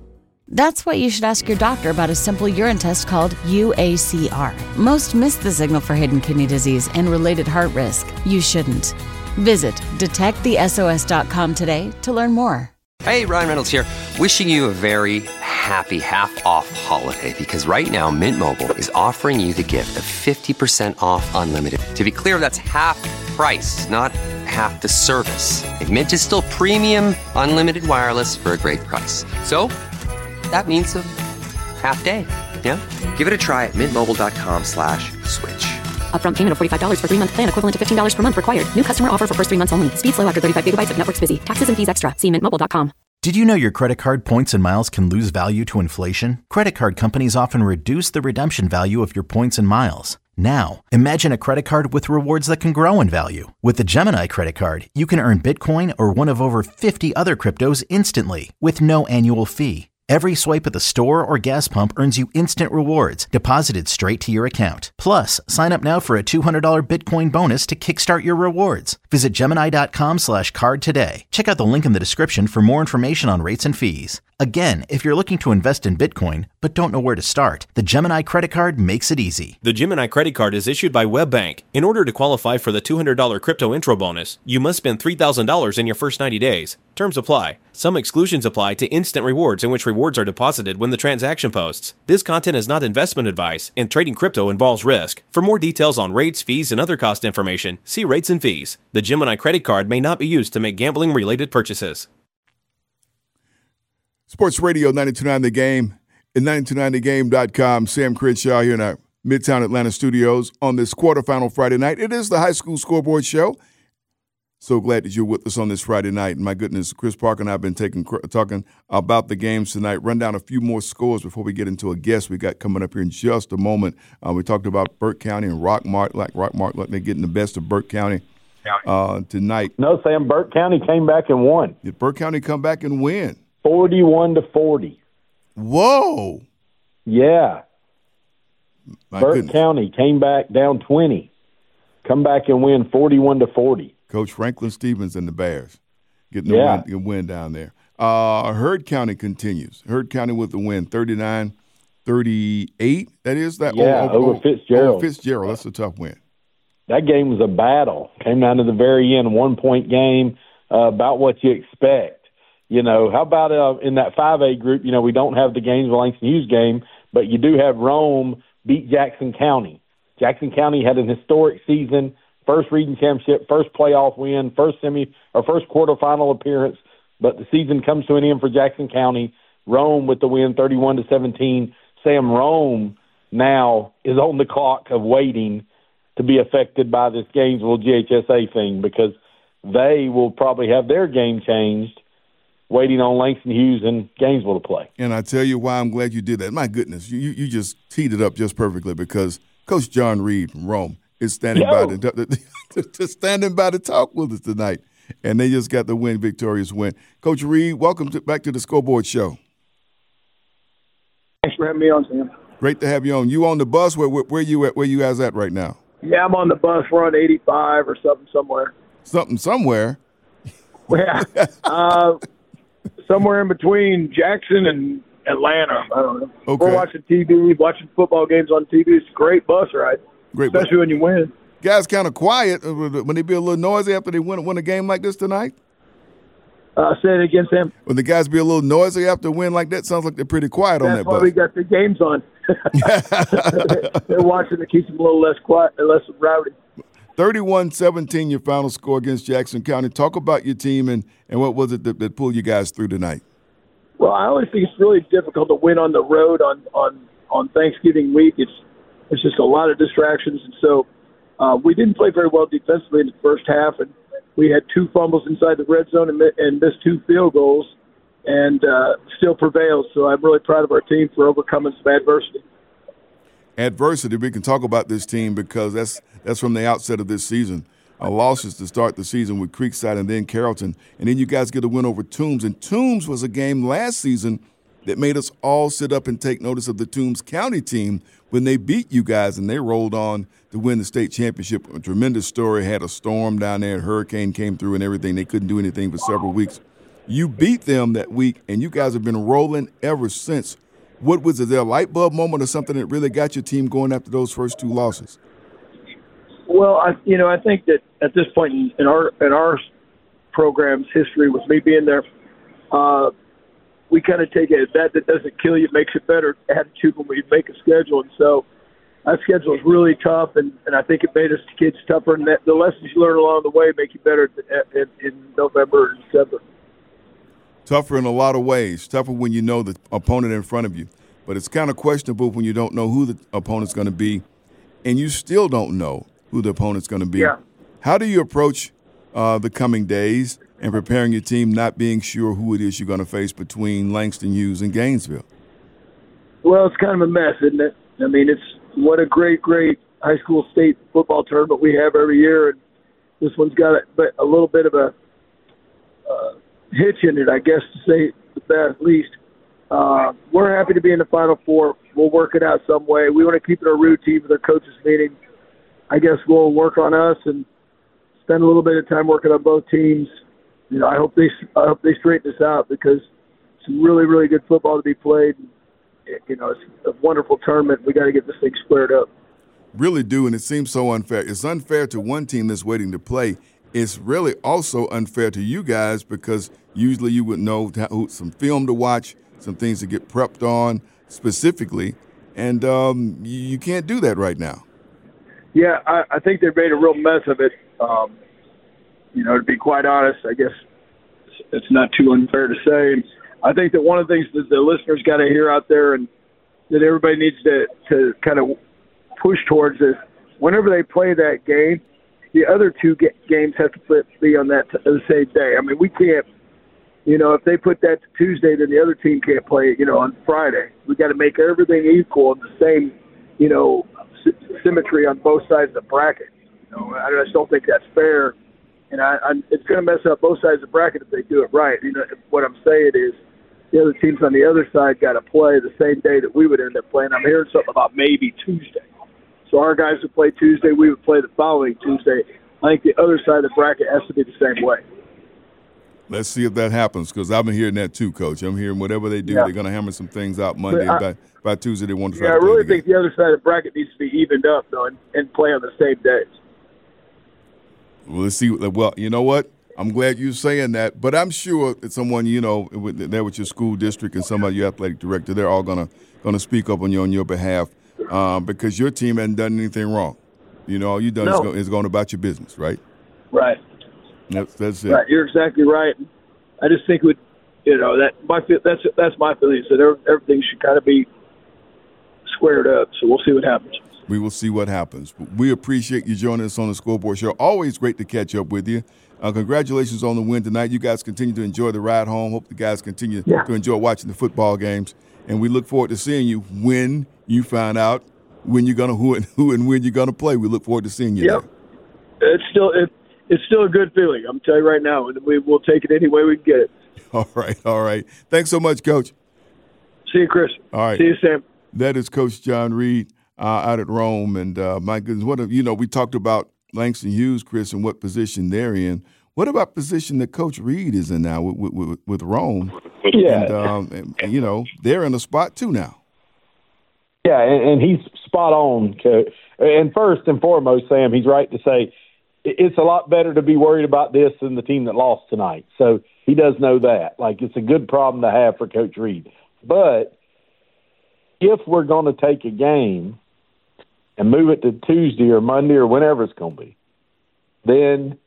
That's why you should ask your doctor about a simple urine test called UACR. Most miss the signal for hidden kidney disease and related heart risk. You shouldn't. Visit detectthesos.com today to learn more. Hey, Ryan Reynolds here, wishing you a very happy half-off holiday because right now Mint Mobile is offering you the gift of 50% off unlimited. To be clear, that's half price, not half the service. And Mint is still premium unlimited wireless for a great price. So that means a half day, yeah? Give it a try at mintmobile.com/switch. Upfront payment of $45 for 3-month plan, equivalent to $15 per month required. New customer offer for first 3 months only. Speed slow after 35 gigabytes if network's busy. Taxes and fees extra. See mintmobile.com. Did you know your credit card points and miles can lose value to inflation? Credit card companies often reduce the redemption value of your points and miles. Now, imagine a credit card with rewards that can grow in value. With the Gemini credit card, you can earn Bitcoin or one of over 50 other cryptos instantly with no annual fee. Every swipe at the store or gas pump earns you instant rewards deposited straight to your account. Plus, sign up now for a $200 Bitcoin bonus to kickstart your rewards. Visit Gemini.com/card today. Check out the link in the description for more information on rates and fees. Again, if you're looking to invest in Bitcoin but don't know where to start, the Gemini credit card makes it easy. The Gemini credit card is issued by WebBank. In order to qualify for the $200 crypto intro bonus, you must spend $3,000 in your first 90 days. Terms apply. Some exclusions apply to instant rewards in which rewards are deposited when the transaction posts. This content is not investment advice, and trading crypto involves risk. For more details on rates, fees, and other cost information, see rates and fees. The Gemini credit card may not be used to make gambling-related purchases. Sports Radio 92.9 The Game and 92.9thegame.com. Sam Crenshaw here in our Midtown Atlanta studios on this quarterfinal Friday night. It is the High School Scoreboard Show. So glad that you're with us on this Friday night. And my goodness, Chris Parker and I have been talking about the games tonight. Run down a few more scores before we get into a guest we got coming up here in just a moment. We talked about Burke County and Rockmart. Like they're getting the best of Burke County tonight. No, Sam, Burke County came back and won. Did Burke County come back and win? 41-40. Whoa. Yeah. Burke goodness. County came back down 20. Come back and win 41-40. Coach Franklin Stevens and the Bears getting the win down there. Heard County continues. Heard County with the win, 39-38. That is that. Over Fitzgerald. Over Fitzgerald. That's a tough win. That game was a battle. Came down to the very end, 1-point game, about what you expect. You know, how about in that 5A group, you know, we don't have the Gainesville-Langston Hughes game, but you do have Rome beat Jackson County. Jackson County had an historic season, first region championship, first playoff win, first quarterfinal appearance, but the season comes to an end for Jackson County. Rome with the win, 31-17. Sam, Rome now is on the clock of waiting to be affected by this Gainesville GHSA thing because they will probably have their game changed waiting on Langston Hughes and Gainesville to play. And I tell you why I'm glad you did that. My goodness, you just teed it up just perfectly because Coach John Reed from Rome is standing by to talk with us tonight. And they just got the victorious win. Coach Reed, welcome back to the Scoreboard Show. Thanks for having me on, Sam. Great to have you on. You on the bus? Where you at? Where you guys at right now? Yeah, I'm on the bus. We're on 85 or something somewhere. Something somewhere? Yeah. Somewhere in between Jackson and Atlanta. I don't know. Okay. We're watching TV, watching football games on TV. It's a great bus ride, especially when you win. Guys kind of quiet. When they be a little noisy after they win a game like this tonight? Say it again, Sam. When the guys be a little noisy after a win like that, sounds like they're pretty quiet on that bus. That's why we got the games on. They're watching to keep them a little less quiet and less rowdy. 31-17, your final score against Jackson County. Talk about your team and what was it that pulled you guys through tonight? Well, I always think it's really difficult to win on the road on Thanksgiving week. It's just a lot of distractions, and so we didn't play very well defensively in the first half, and we had 2 fumbles inside the red zone and missed 2 field goals, and still prevailed. So I'm really proud of our team for overcoming some adversity. Adversity, we can talk about this team because that's from the outset of this season. Losses to start the season with Creekside and then Carrollton. And then you guys get a win over Toombs. And Toombs was a game last season that made us all sit up and take notice of the Toombs County team when they beat you guys and they rolled on to win the state championship. A tremendous story. Had a storm down there. A hurricane came through and everything. They couldn't do anything for several weeks. You beat them that week, and you guys have been rolling ever since. What was it? There a light bulb moment or something that really got your team going after those first 2 losses? Well, I think that at this point in our program's history, with me being there, we kind of take that doesn't kill you, makes it better attitude when we make a schedule. And so that schedule is really tough, and I think it made us kids tougher. And the lessons you learn along the way make you better in November and December. Tougher in a lot of ways. Tougher when you know the opponent in front of you. But it's kind of questionable when you don't know who the opponent's going to be, and you still don't know who the opponent's going to be. Yeah. How do you approach the coming days and preparing your team, not being sure who it is you're going to face between Langston Hughes and Gainesville? Well, it's kind of a mess, isn't it? I mean, it's what a great high school state football tournament we have every year, and this one's got a little bit of a hitch in it, I guess, to say the least. We're happy to be in the Final Four. We'll work it out some way. We want to keep it our routine with our coaches meeting. I guess we'll work on us and spend a little bit of time working on both teams. I hope they straighten this out, because it's really, really good football to be played. It's a wonderful tournament. We got to get this thing squared up. Really do, and it seems so unfair. It's unfair to one team that's waiting to play. It's really also unfair to you guys, because usually you would know some film to watch, some things to get prepped on specifically, and you can't do that right now. Yeah, I think they've made a real mess of it. To be quite honest, I guess it's not too unfair to say. I think that one of the things that the listeners got to hear out there, and that everybody needs to kind of push towards, is whenever they play that game, the other 2 games have to be on the same day. I mean, we can't, if they put that to Tuesday, then the other team can't play, on Friday. We got to make everything equal and the same, symmetry on both sides of the bracket. I just don't think that's fair, and it's going to mess up both sides of the bracket if they do it right. What I'm saying is, the other teams on the other side got to play the same day that we would end up playing. I'm hearing something about maybe Tuesday. So our guys would play Tuesday, we would play the following Tuesday. I think the other side of the bracket has to be the same way. Let's see if that happens, because I've been hearing that too, Coach. I'm hearing whatever they do, they're going to hammer some things out Monday. By Tuesday, they want to try to play. I really think the other side of the bracket needs to be evened up, though, and play on the same days. Well, let's see. Well, you know what? I'm glad you're saying that, but I'm sure that someone, there with your school district and somebody, your athletic director, they're all going to speak up on your behalf, because your team hasn't done anything wrong. All you've done is going about your business, right? Right. That's it. Right. You're exactly right. I just think that's my feeling, that everything should kind of be squared up. So we'll see what happens. We will see what happens. We appreciate you joining us on the Scoreboard Show. Always great to catch up with you. Congratulations on the win tonight. You guys continue to enjoy the ride home. Hope the guys continue to enjoy watching the football games. And we look forward to seeing you when you find out when you're going to who and when you're going to play. We look forward to seeing you there. It's still a good feeling. I'm telling you right now, and we'll take it any way we can get it. All right. Thanks so much, Coach. See you, Chris. All right. See you, Sam. That is Coach John Reed out at Rome. And my goodness, we talked about Langston Hughes, Chris, and what position they're in. What about position that Coach Reed is in now with Rome? Yeah. And they're in a spot too now. Yeah, and he's spot on. And first and foremost, Sam, he's right to say it's a lot better to be worried about this than the team that lost tonight. So he does know that. It's a good problem to have for Coach Reed. But if we're going to take a game and move it to Tuesday or Monday or whenever it's going to be, then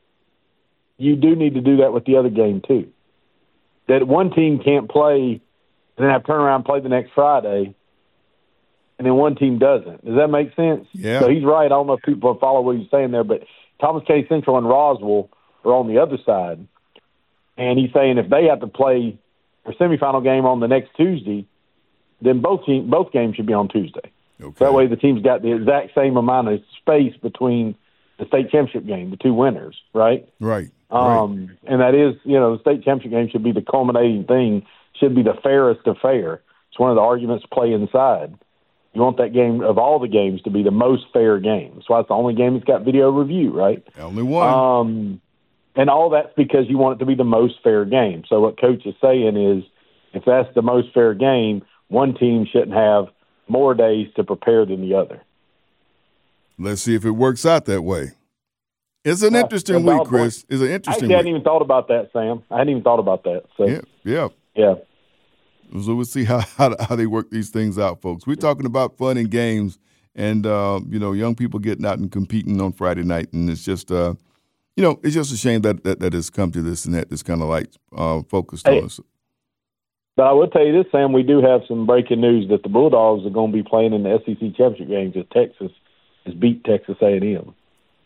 you do need to do that with the other game too. That one team can't play and then have to turn around and play the next Friday, and then one team doesn't. Does that make sense? Yeah. So he's right. I don't know if people follow what he's saying there, but Thomas K. Central and Roswell are on the other side, and he's saying if they have to play a semifinal game on the next Tuesday, then both games should be on Tuesday. Okay. So that way the team's got the exact same amount of space between the state championship game, the two winners, right? Right. And that is, the state championship game should be the culminating thing, should be the fairest of fair. It's one of the arguments play inside. You want that game, of all the games, to be the most fair game. That's why it's the only game that's got video review, right? Only one. And all that's because you want it to be the most fair game. So what Coach is saying is, if that's the most fair game, one team shouldn't have more days to prepare than the other. Let's see if it works out that way. It's an interesting week, Chris. It's an interesting week. I hadn't even thought about that, Sam. I hadn't even thought about that. So Yeah. So we'll see how they work these things out, folks. We're talking about fun and games and, young people getting out and competing on Friday night. And it's just, it's just a shame that it's come to this and that this kind of focused on us. But I will tell you this, Sam, we do have some breaking news that the Bulldogs are going to be playing in the SEC championship games as Texas has beat Texas A&M.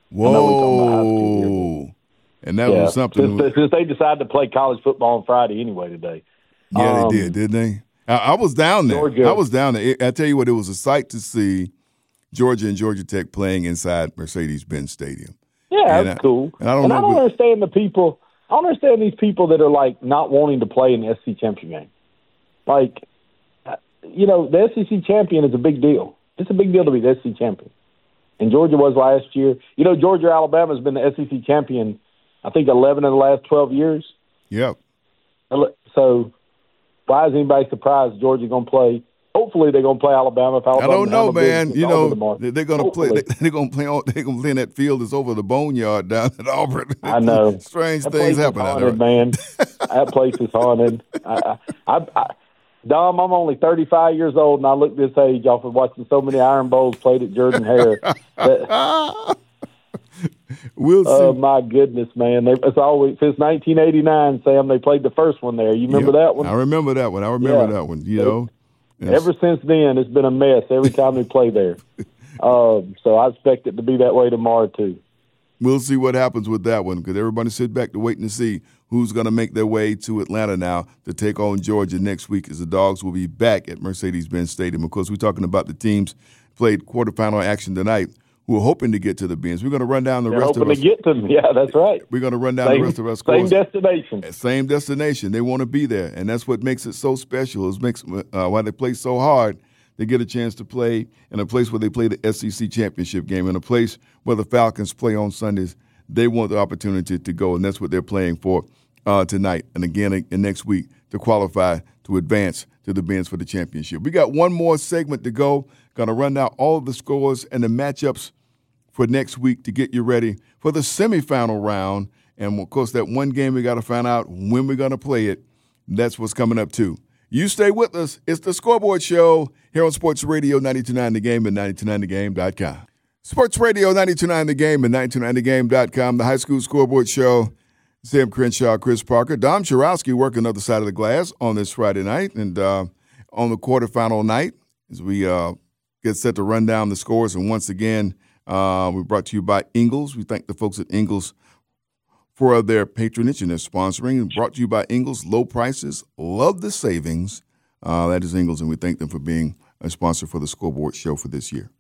Whoa. And that was something. Since they decided to play college football on Friday anyway today. Yeah, they did, didn't they? I was down there. Georgia. I was down there. I tell you what, it was a sight to see Georgia and Georgia Tech playing inside Mercedes-Benz Stadium. Yeah, that's cool. And I don't understand the people. I don't understand these people that are like not wanting to play in the SEC championship game. Like, the SEC champion is a big deal. It's a big deal to be the SEC champion. And Georgia was last year. Georgia, Alabama has been the SEC champion, I think, 11 of the last 12 years. Yep. So why is anybody surprised Georgia going to play? Hopefully they're going to play Alabama. If Alabama I don't know, man. They're going to Hopefully. play. They're going to play. They're going to play in that field that's over the boneyard down at Auburn. I know. Strange that things happen out there, man. That place is haunted. Dom, I'm only 35 years old, and I look this age off of watching so many Iron Bowls played at Jordan-Hare. We'll see. Oh, my goodness, man. It's always since 1989, Sam, they played the first one there. You remember that one? I remember that one. That one, Ever since then, it's been a mess every time they play there. So I expect it to be that way tomorrow, too. We'll see what happens with that one because everybody sit back to wait and see who's going to make their way to Atlanta now to take on Georgia next week as the Dogs will be back at Mercedes-Benz Stadium. Of course, we're talking about the teams played quarterfinal action tonight who are hoping to get to the Benz. We're going to run down the rest of us. Hoping to get to them. Yeah, that's right. We're going to run down the rest of our Same scores. destination. Same destination. They want to be there, and that's what makes it so special. It makes why they play so hard. They get a chance to play in a place where they play the SEC championship game, in a place where the Falcons play on Sundays. They want the opportunity to go, and that's what they're playing for tonight and again and next week to qualify to advance to the Benz for the championship. We got one more segment to go. Going to run down all of the scores and the matchups for next week to get you ready for the semifinal round. And, of course, that one game we got to find out when we're going to play it. That's what's coming up, too. You stay with us. It's the Scoreboard Show here on Sports Radio 92.9 The Game and 92.9thegame.com. Sports Radio 92.9 The Game and 92.9thegame.com. The High School Scoreboard Show. Sam Crenshaw, Chris Parker. Dom Chorowski working the other side of the glass on this Friday night and on the quarterfinal night as we get set to run down the scores. And once again, we're brought to you by Ingles. We thank the folks at Ingles for their patronage and their sponsoring. And brought to you by Ingles, low prices, love the savings. That is Ingles, and we thank them for being a sponsor for the Scoreboard Show for this year.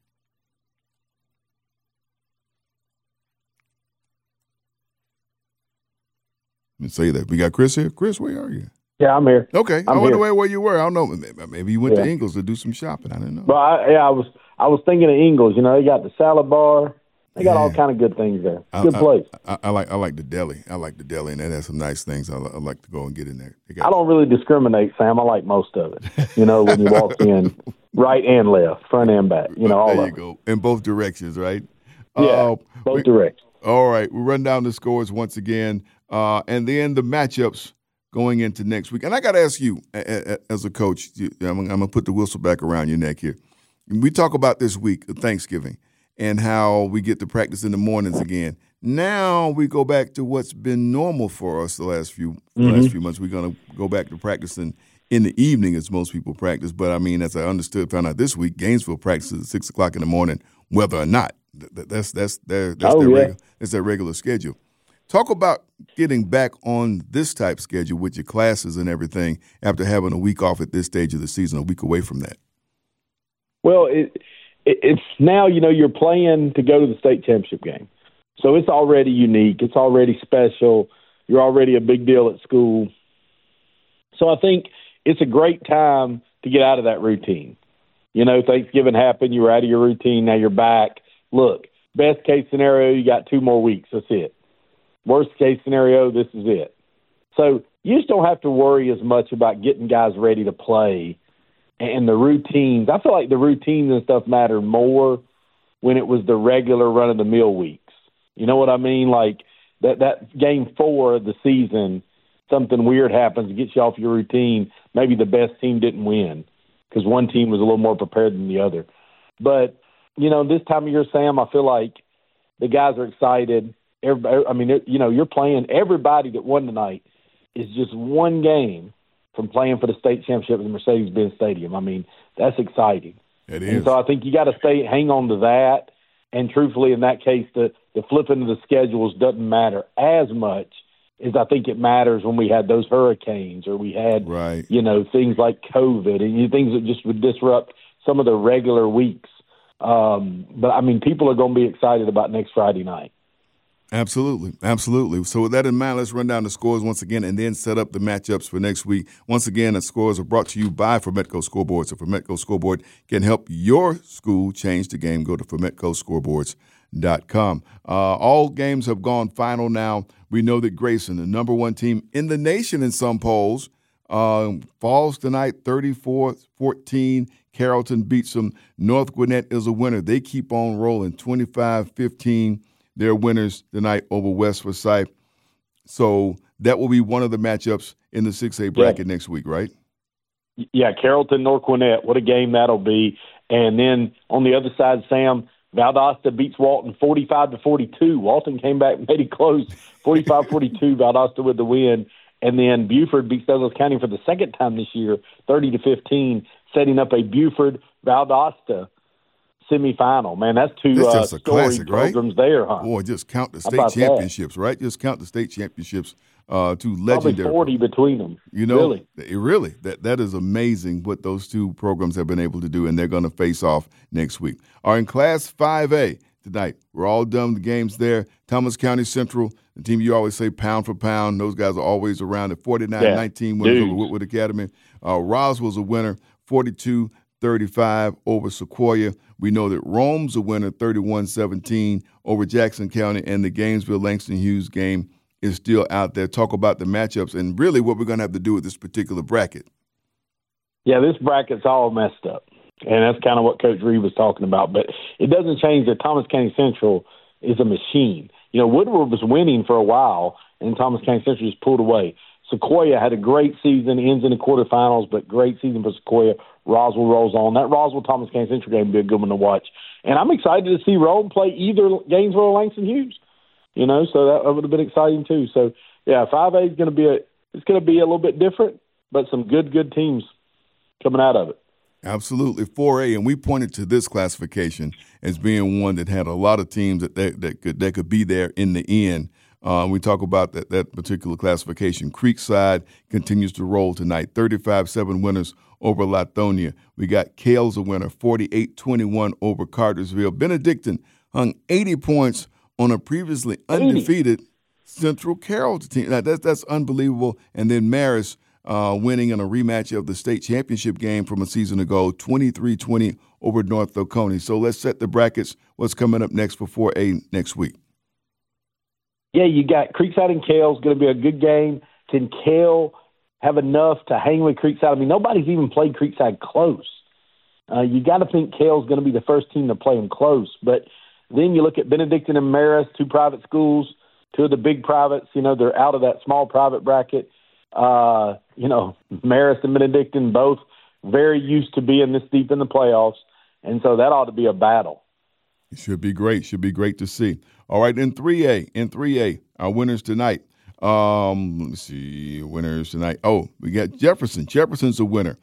Let me say that. We got Chris here. Chris, where are you? Yeah, I'm here. Okay. I wonder where you were. I don't know. Maybe you went to Ingles to do some shopping. I don't know. Well, I was thinking of Ingles. They got the salad bar. They got all kind of good things there. Good place. I like the deli. I like the deli, and that has some nice things. I like to go and get in there. I don't really discriminate, Sam. I like most of it. When you walk in, right and left, front and back. All there of you go. In both directions, right? Yeah, both directions. All right. We run down the scores once again, and then the matchups going into next week. And I got to ask you, as a coach, I'm going to put the whistle back around your neck here. We talk about this week, Thanksgiving, and how we get to practice in the mornings again. Now we go back to what's been normal for us the last few months. We're going to go back to practicing in the evening as most people practice. But, as I found out this week, Gainesville practices at 6 o'clock in the morning, whether or not. That's their regular schedule. Talk about getting back on this type schedule with your classes and everything after having a week off at this stage of the season, a week away from that. Well, it's now, you're playing to go to the state championship game. So it's already unique. It's already special. You're already a big deal at school. So I think it's a great time to get out of that routine. Thanksgiving happened. You were out of your routine. Now you're back. Look, best case scenario, you got 2 more weeks. That's it. Worst case scenario, this is it. So you just don't have to worry as much about getting guys ready to play and the routines. I feel like the routines and stuff mattered more when it was the regular run-of-the-mill weeks. You know what I mean? Like that game 4 of the season, something weird happens, gets you off your routine. Maybe the best team didn't win because one team was a little more prepared than the other. But, this time of year, Sam, I feel like the guys are excited. Everybody, you're playing. Everybody that won tonight is just one game from playing for the state championship at the Mercedes-Benz Stadium. I mean, that's exciting. It is. And so I think you got to hang on to that. And truthfully, in that case, the flipping of the schedules doesn't matter as much as I think it matters when we had those hurricanes or we had, things like COVID and things that just would disrupt some of the regular weeks. But people are going to be excited about next Friday night. Absolutely. So with that in mind, let's run down the scores once again and then set up the matchups for next week. Once again, the scores are brought to you by Formetco Scoreboard. So Formetco Scoreboard can help your school change the game. Go to FormetcoScoreboards.com. All games have gone final now. We know that Grayson, the number 1 team in the nation in some polls, falls tonight 34-14. Carrollton beats them. North Gwinnett is a winner. They keep on rolling 25-15. They're winners tonight over West Forsyth. So that will be one of the matchups in the 6A bracket next week, right? Yeah, Carrollton, North Gwinnett. What a game that'll be. And then on the other side, Sam, Valdosta beats Walton 45-42. Walton came back and made it close, 45-42. Valdosta with the win. And then Buford beats Douglas County for the second time this year, 30-15, setting up a Buford-Valdosta semifinal. Man, that's two a classic, programs there, huh? Boy, just count the state championships, right? Just count the state championships. Two legendary. Probably 40 between them. Really, that is amazing what those two programs have been able to do, and they're going to face off next week. All right, in Class 5A tonight, we're all done with the games there. Thomas County Central, the team you always say pound for pound. Those guys are always around at 49-19 winners over Woodward Academy. Roswell's a winner, 42-35 over Sequoia. We know that Rome's a winner, 31-17 over Jackson County, and the Gainesville-Langston Hughes game is still out there. Talk about the matchups and really what we're going to have to do with this particular bracket. Yeah, this bracket's all messed up, and that's kind of what Coach Reed was talking about. But it doesn't change that Thomas County Central is a machine. Woodward was winning for a while, and Thomas County Central just pulled away. Sequoia had a great season, ends in the quarterfinals, but great season for Sequoia. Roswell rolls on. That Roswell-Thomas County Central game would be a good one to watch. And I'm excited to see Rome play either Gainesville or Langston Hughes. So that would have been exciting too. So, 5A is going to be a little bit different, but some good teams coming out of it. Absolutely. 4A, and we pointed to this classification as being one that had a lot of teams that could be there in the end. We talk about that particular classification. Creekside continues to roll tonight, 35-7 winners over Lithonia. We got Kale's a winner, 48-21 over Cartersville. Benedictine hung 80 points on a previously undefeated Central Carrollton team. Now, that's unbelievable. And then Marist winning in a rematch of the state championship game from a season ago, 23-20 over North Oconee. So let's set the brackets. What's coming up next for 4A next week? Yeah, you got Creekside and Kale's going to be a good game. Can Kale have enough to hang with Creekside? Nobody's even played Creekside close. You got to think Kale's going to be the first team to play them close. But then you look at Benedictine and Marist, two private schools, two of the big privates. They're out of that small private bracket. Marist and Benedictine both very used to being this deep in the playoffs. And so that ought to be a battle. It should be great. Should be great to see. All right, in 3A, our winners tonight. Let's see, winners tonight. Oh, we got Jefferson. Jefferson's a winner,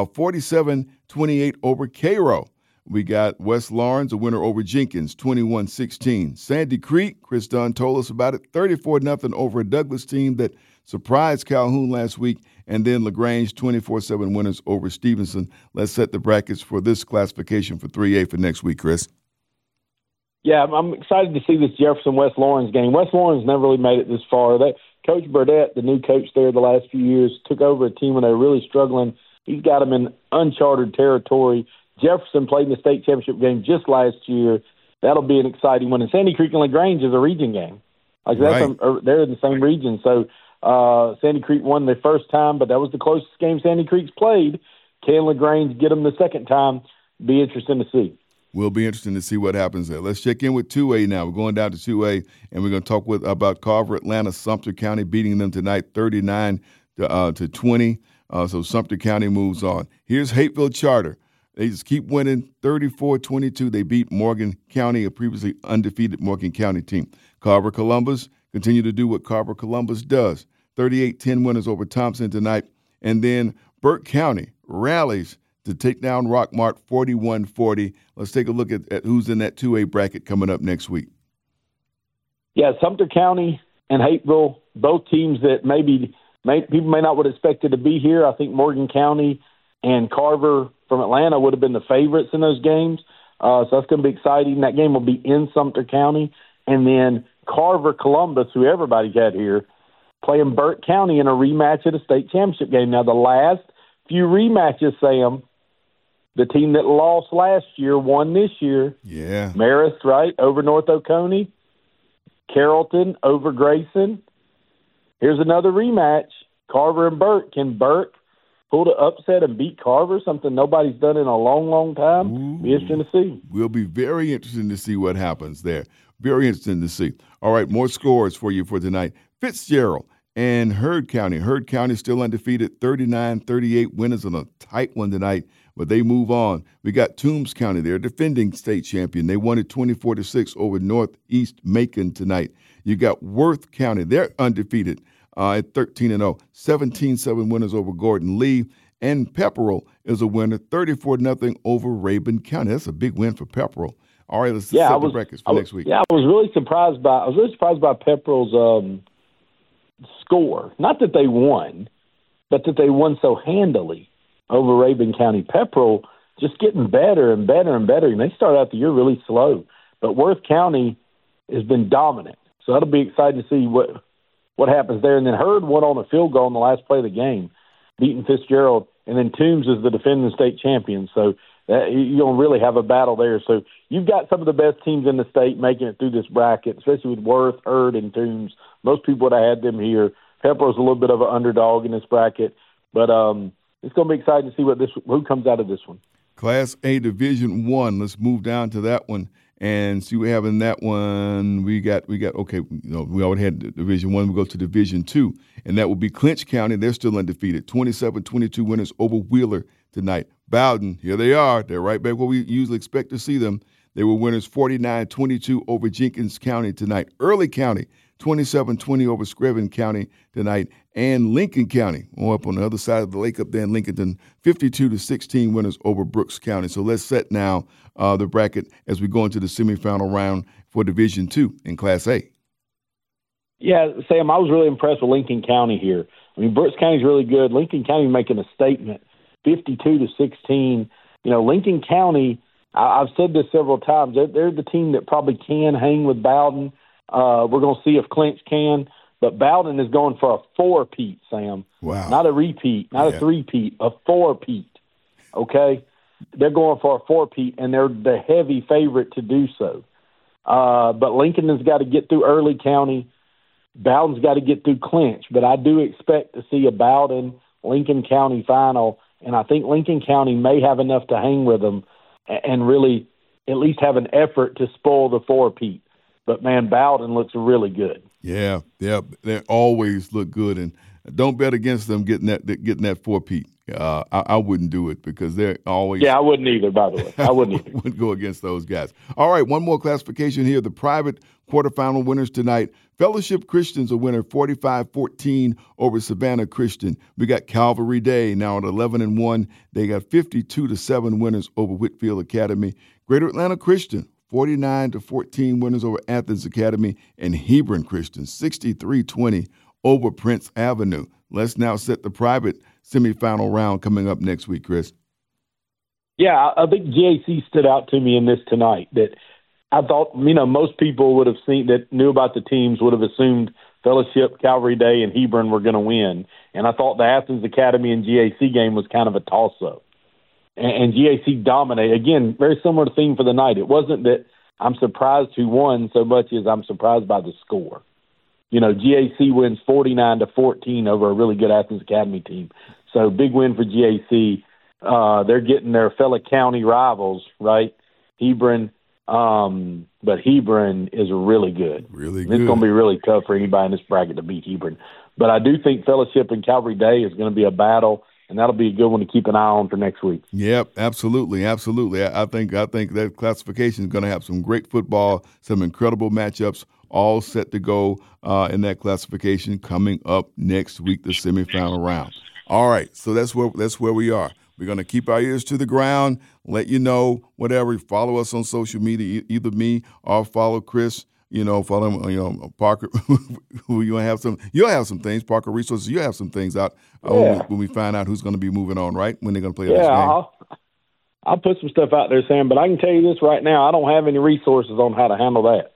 47-28 over Cairo. We got West Lawrence, a winner over Jenkins, 21-16. Sandy Creek, Chris Dunn told us about it, 34-0 over a Douglas team that surprised Calhoun last week. And then LaGrange, 24-7 winners over Stevenson. Let's set the brackets for this classification for 3A for next week, Chris. Yeah, I'm excited to see this Jefferson-West Lawrence game. West Lawrence never really made it this far. Coach Burdett, the new coach there the last few years, took over a team when they were really struggling. He's got them in uncharted territory. Jefferson played in the state championship game just last year. That'll be an exciting one. And Sandy Creek and LaGrange is a region game. Like they're in the same region. So Sandy Creek won the first time, but that was the closest game Sandy Creek's played. Can LaGrange get them the second time? Be interesting to see. Will be interesting to see what happens there. Let's check in with 2A now. We're going down to 2A, and we're going to talk about Carver, Atlanta, Sumter County beating them tonight 39 to 20. So Sumter County moves on. Here's Hapeville Charter. They just keep winning 34-22. They beat Morgan County, a previously undefeated Morgan County team. Carver Columbus continue to do what Carver Columbus does. 38-10 winners over Thompson tonight. And then Burke County rallies to take down Rockmart 41-40. Let's take a look at who's in that 2A bracket coming up next week. Yeah, Sumter County and Hapeville, both teams that people may not would have expected to be here. I think Morgan County and Carver from Atlanta would have been the favorites in those games. So that's going to be exciting. That game will be in Sumter County. And then Carver Columbus, who everybody got here, playing Burke County in a rematch at a state championship game. Now, the last few rematches, Sam, the team that lost last year won this year. Yeah. Marist, right, over North Oconee. Carrollton over Grayson. Here's another rematch. Carver and Burke. Can Burke pull the upset and beat Carver, something nobody's done in a long, long time? Ooh. Be interesting to see. We'll be very interested to see what happens there. Very interesting to see. All right, more scores for you for tonight. Fitzgerald and Heard County. Heard County still undefeated, 39-38 winners on a tight one tonight, but they move on. We got Toombs County. They're defending state champion. They won it 24-6 over Northeast Macon tonight. You got Worth County. They're undefeated at 13-0, 17-7 winners over Gordon Lee. And Pepperell is a winner, 34-0 over Rabun County. That's a big win for Pepperell. All right, let's set the records for next week. Yeah, I was really surprised by Pepperell's score. Not that they won, but that they won so handily over Rabun County. Pepperell just getting better and better and better. And they started out the year really slow. But Worth County has been dominant. So that'll be exciting to see what happens there. And then Hurd won on a field goal in the last play of the game, beating Fitzgerald. And then Toombs is the defending state champion. So you're going to really have a battle there. So you've got some of the best teams in the state making it through this bracket, especially with Worth, Hurd, and Toombs. Most people would have had them here. Pepperell's a little bit of an underdog in this bracket. But it's going to be exciting to see who comes out of this one. Class A Division I. Let's move down to that one and see what we have in that one. We already had Division I. We go to Division II, and that will be Clinch County. They're still undefeated, 27-22 winners over Wheeler tonight. Bowden, here they are. They're right back where we usually expect to see them. They were winners 49-22 over Jenkins County tonight. Early County, 27-20 over Screven County tonight. And Lincoln County, up on the other side of the lake up there in Lincolnton, 52-16 winners over Brooks County. So let's set now the bracket as we go into the semifinal round for Division II in Class A. Yeah, Sam, I was really impressed with Lincoln County here. I mean, Brooks County's really good. Lincoln County making a statement, 52-16. Lincoln County, I've said this several times, they're the team that probably can hang with Bowden. We're going to see if Clinch can. But Bowden is going for a four-peat, Sam. Wow. Not a repeat, not a three-peat, a four-peat, okay? They're going for a four-peat, and they're the heavy favorite to do so. But Lincoln has got to get through Early County. Bowden's got to get through Clinch. But I do expect to see a Bowden-Lincoln County final, and I think Lincoln County may have enough to hang with them and really at least have an effort to spoil the four-peat. But, man, Bowden looks really good. Yeah, they always look good, and don't bet against them getting that four-peat. I wouldn't do it because they're always. Yeah, I wouldn't either. By the way, I wouldn't either. Wouldn't go against those guys. All right, one more classification here. The private quarterfinal winners tonight. Fellowship Christian's a winner, 45-14 over Savannah Christian. We got Calvary Day now at 11-1. They got 52-7 winners over Whitfield Academy. Greater Atlanta Christian, 49-14 winners over Athens Academy, and Hebron Christian, 63-20 over Prince Avenue. Let's now set the private semifinal round coming up next week, Chris. Yeah, I think GAC stood out to me in this tonight. That I thought, most people would have seen that knew about the teams would have assumed Fellowship, Calvary Day, and Hebron were going to win. And I thought the Athens Academy and GAC game was kind of a toss-up. And GAC dominated. Again, very similar theme for the night. It wasn't that I'm surprised who won so much as I'm surprised by the score. GAC wins 49-14 over a really good Athens Academy team. So big win for GAC. They're getting their fellow county rivals, right? Hebron. But Hebron is really good. Really good. It's going to be really tough for anybody in this bracket to beat Hebron. But I do think Fellowship and Calvary Day is going to be a battle, and that'll be a good one to keep an eye on for next week. Yep, absolutely. I think that classification is going to have some great football, some incredible matchups, all set to go in that classification coming up next week, the semifinal round. All right, so that's where we are. We're going to keep our ears to the ground, let you know whatever. Follow us on social media, either me or follow Chris. Follow him, Parker. You'll have some things. Parker Resources. You'll have some things out when we find out who's going to be moving on, right? When they're going to play this game. I'll put some stuff out there, Sam. But I can tell you this right now: I don't have any resources on how to handle that.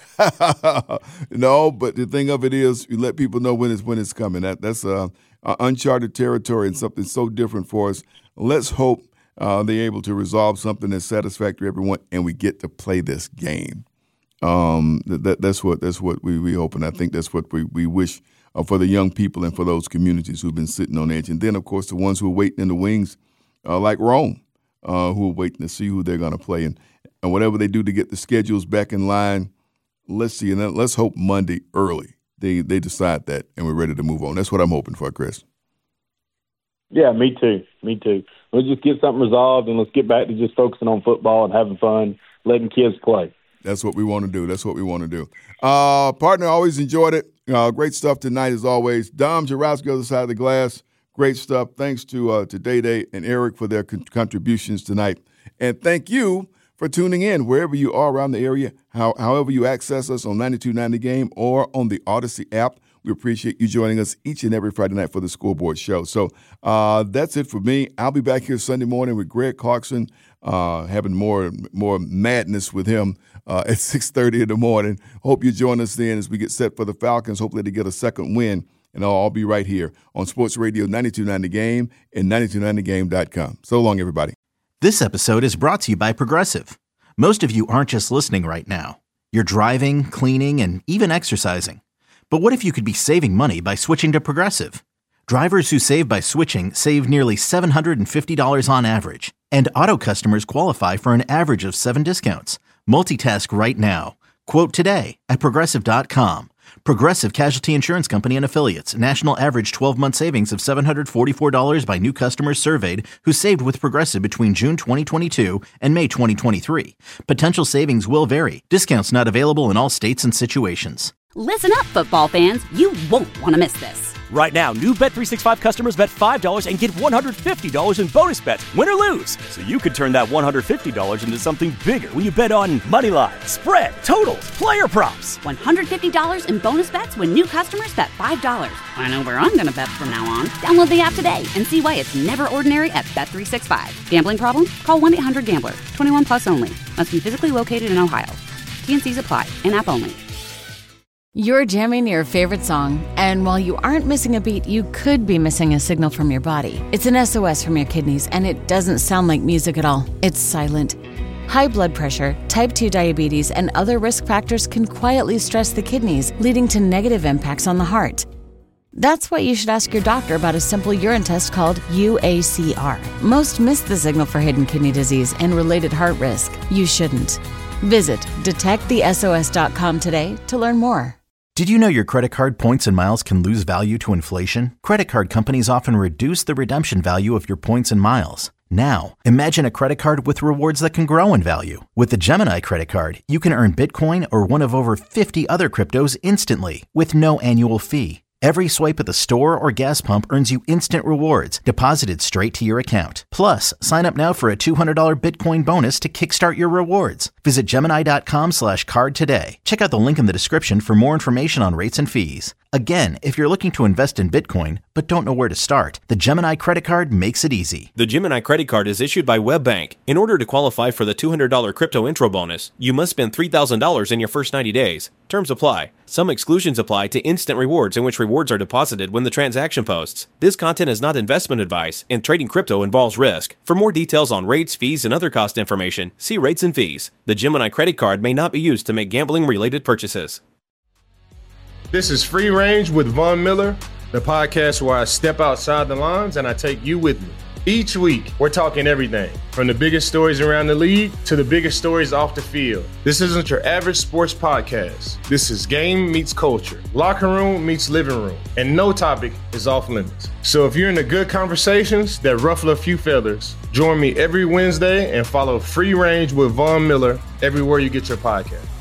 No, but the thing of it is, you let people know when it's coming. That's uncharted territory and something so different for us. Let's hope they're able to resolve something that's satisfactory to everyone, and we get to play this game. That's what we hope, and I think that's what we wish for the young people and for those communities who've been sitting on edge. And then, of course, the ones who are waiting in the wings, like Rome, who are waiting to see who they're going to play. And whatever they do to get the schedules back in line, let's see. And then let's hope Monday early they decide that and we're ready to move on. That's what I'm hoping for, Chris. Yeah, me too. Let's just get something resolved, and let's get back to just focusing on football and having fun, letting kids play. That's what we want to do. Partner, always enjoyed it. Great stuff tonight, as always. Dom Jarowski, other side of the glass. Great stuff. Thanks to Day and Eric for their contributions tonight. And thank you for tuning in wherever you are around the area, however you access us on 92.9 The Game or on the Odyssey app. We appreciate you joining us each and every Friday night for the Scoreboard Show. So that's it for me. I'll be back here Sunday morning with Greg Clarkson, having more madness with him at 6:30 in the morning. Hope you join us then as we get set for the Falcons, hopefully to get a second win. And I'll be right here on Sports Radio 92.9 The Game and 92.9thegame.com. So long, everybody. This episode is brought to you by Progressive. Most of you aren't just listening right now. You're driving, cleaning, and even exercising. But what if you could be saving money by switching to Progressive? Drivers who save by switching save nearly $750 on average. And auto customers qualify for an average of 7 discounts. Multitask right now. Quote today at Progressive.com. Progressive Casualty Insurance Company and Affiliates. National average 12-month savings of $744 by new customers surveyed who saved with Progressive between June 2022 and May 2023. Potential savings will vary. Discounts not available in all states and situations. Listen up, football fans. You won't want to miss this. Right now, new Bet365 customers bet $5 and get $150 in bonus bets, win or lose. So you could turn that $150 into something bigger when you bet on money line, spread, totals, player props. $150 in bonus bets when new customers bet $5. I know where I'm going to bet from now on. Download the app today and see why it's never ordinary at Bet365. Gambling problem? Call 1-800-GAMBLER. 21 plus only. Must be physically located in Ohio. T&Cs apply. In-app only. You're jamming your favorite song, and while you aren't missing a beat, you could be missing a signal from your body. It's an SOS from your kidneys, and it doesn't sound like music at all. It's silent. High blood pressure, type 2 diabetes, and other risk factors can quietly stress the kidneys, leading to negative impacts on the heart. That's why you should ask your doctor about a simple urine test called UACR. Most miss the signal for hidden kidney disease and related heart risk. You shouldn't. Visit detectthesos.com today to learn more. Did you know your credit card points and miles can lose value to inflation? Credit card companies often reduce the redemption value of your points and miles. Now, imagine a credit card with rewards that can grow in value. With the Gemini credit card, you can earn Bitcoin or one of over 50 other cryptos instantly with no annual fee. Every swipe at the store or gas pump earns you instant rewards deposited straight to your account. Plus, sign up now for a $200 Bitcoin bonus to kickstart your rewards. Visit Gemini.com/card today. Check out the link in the description for more information on rates and fees. Again, if you're looking to invest in Bitcoin but don't know where to start, the Gemini credit card makes it easy. The Gemini credit card is issued by WebBank. In order to qualify for the $200 crypto intro bonus, you must spend $3,000 in your first 90 days. Terms apply. Some exclusions apply to instant rewards in which rewards are deposited when the transaction posts. This content is not investment advice, and trading crypto involves risk. For more details on rates, fees, and other cost information, see rates and fees. The Gemini credit card may not be used to make gambling-related purchases. This is Free Range with Von Miller, the podcast where I step outside the lines and I take you with me. Each week, we're talking everything from the biggest stories around the league to the biggest stories off the field. This isn't your average sports podcast. This is game meets culture, locker room meets living room, and no topic is off limits. So if you're into good conversations that ruffle a few feathers, join me every Wednesday and follow Free Range with Von Miller everywhere you get your podcast.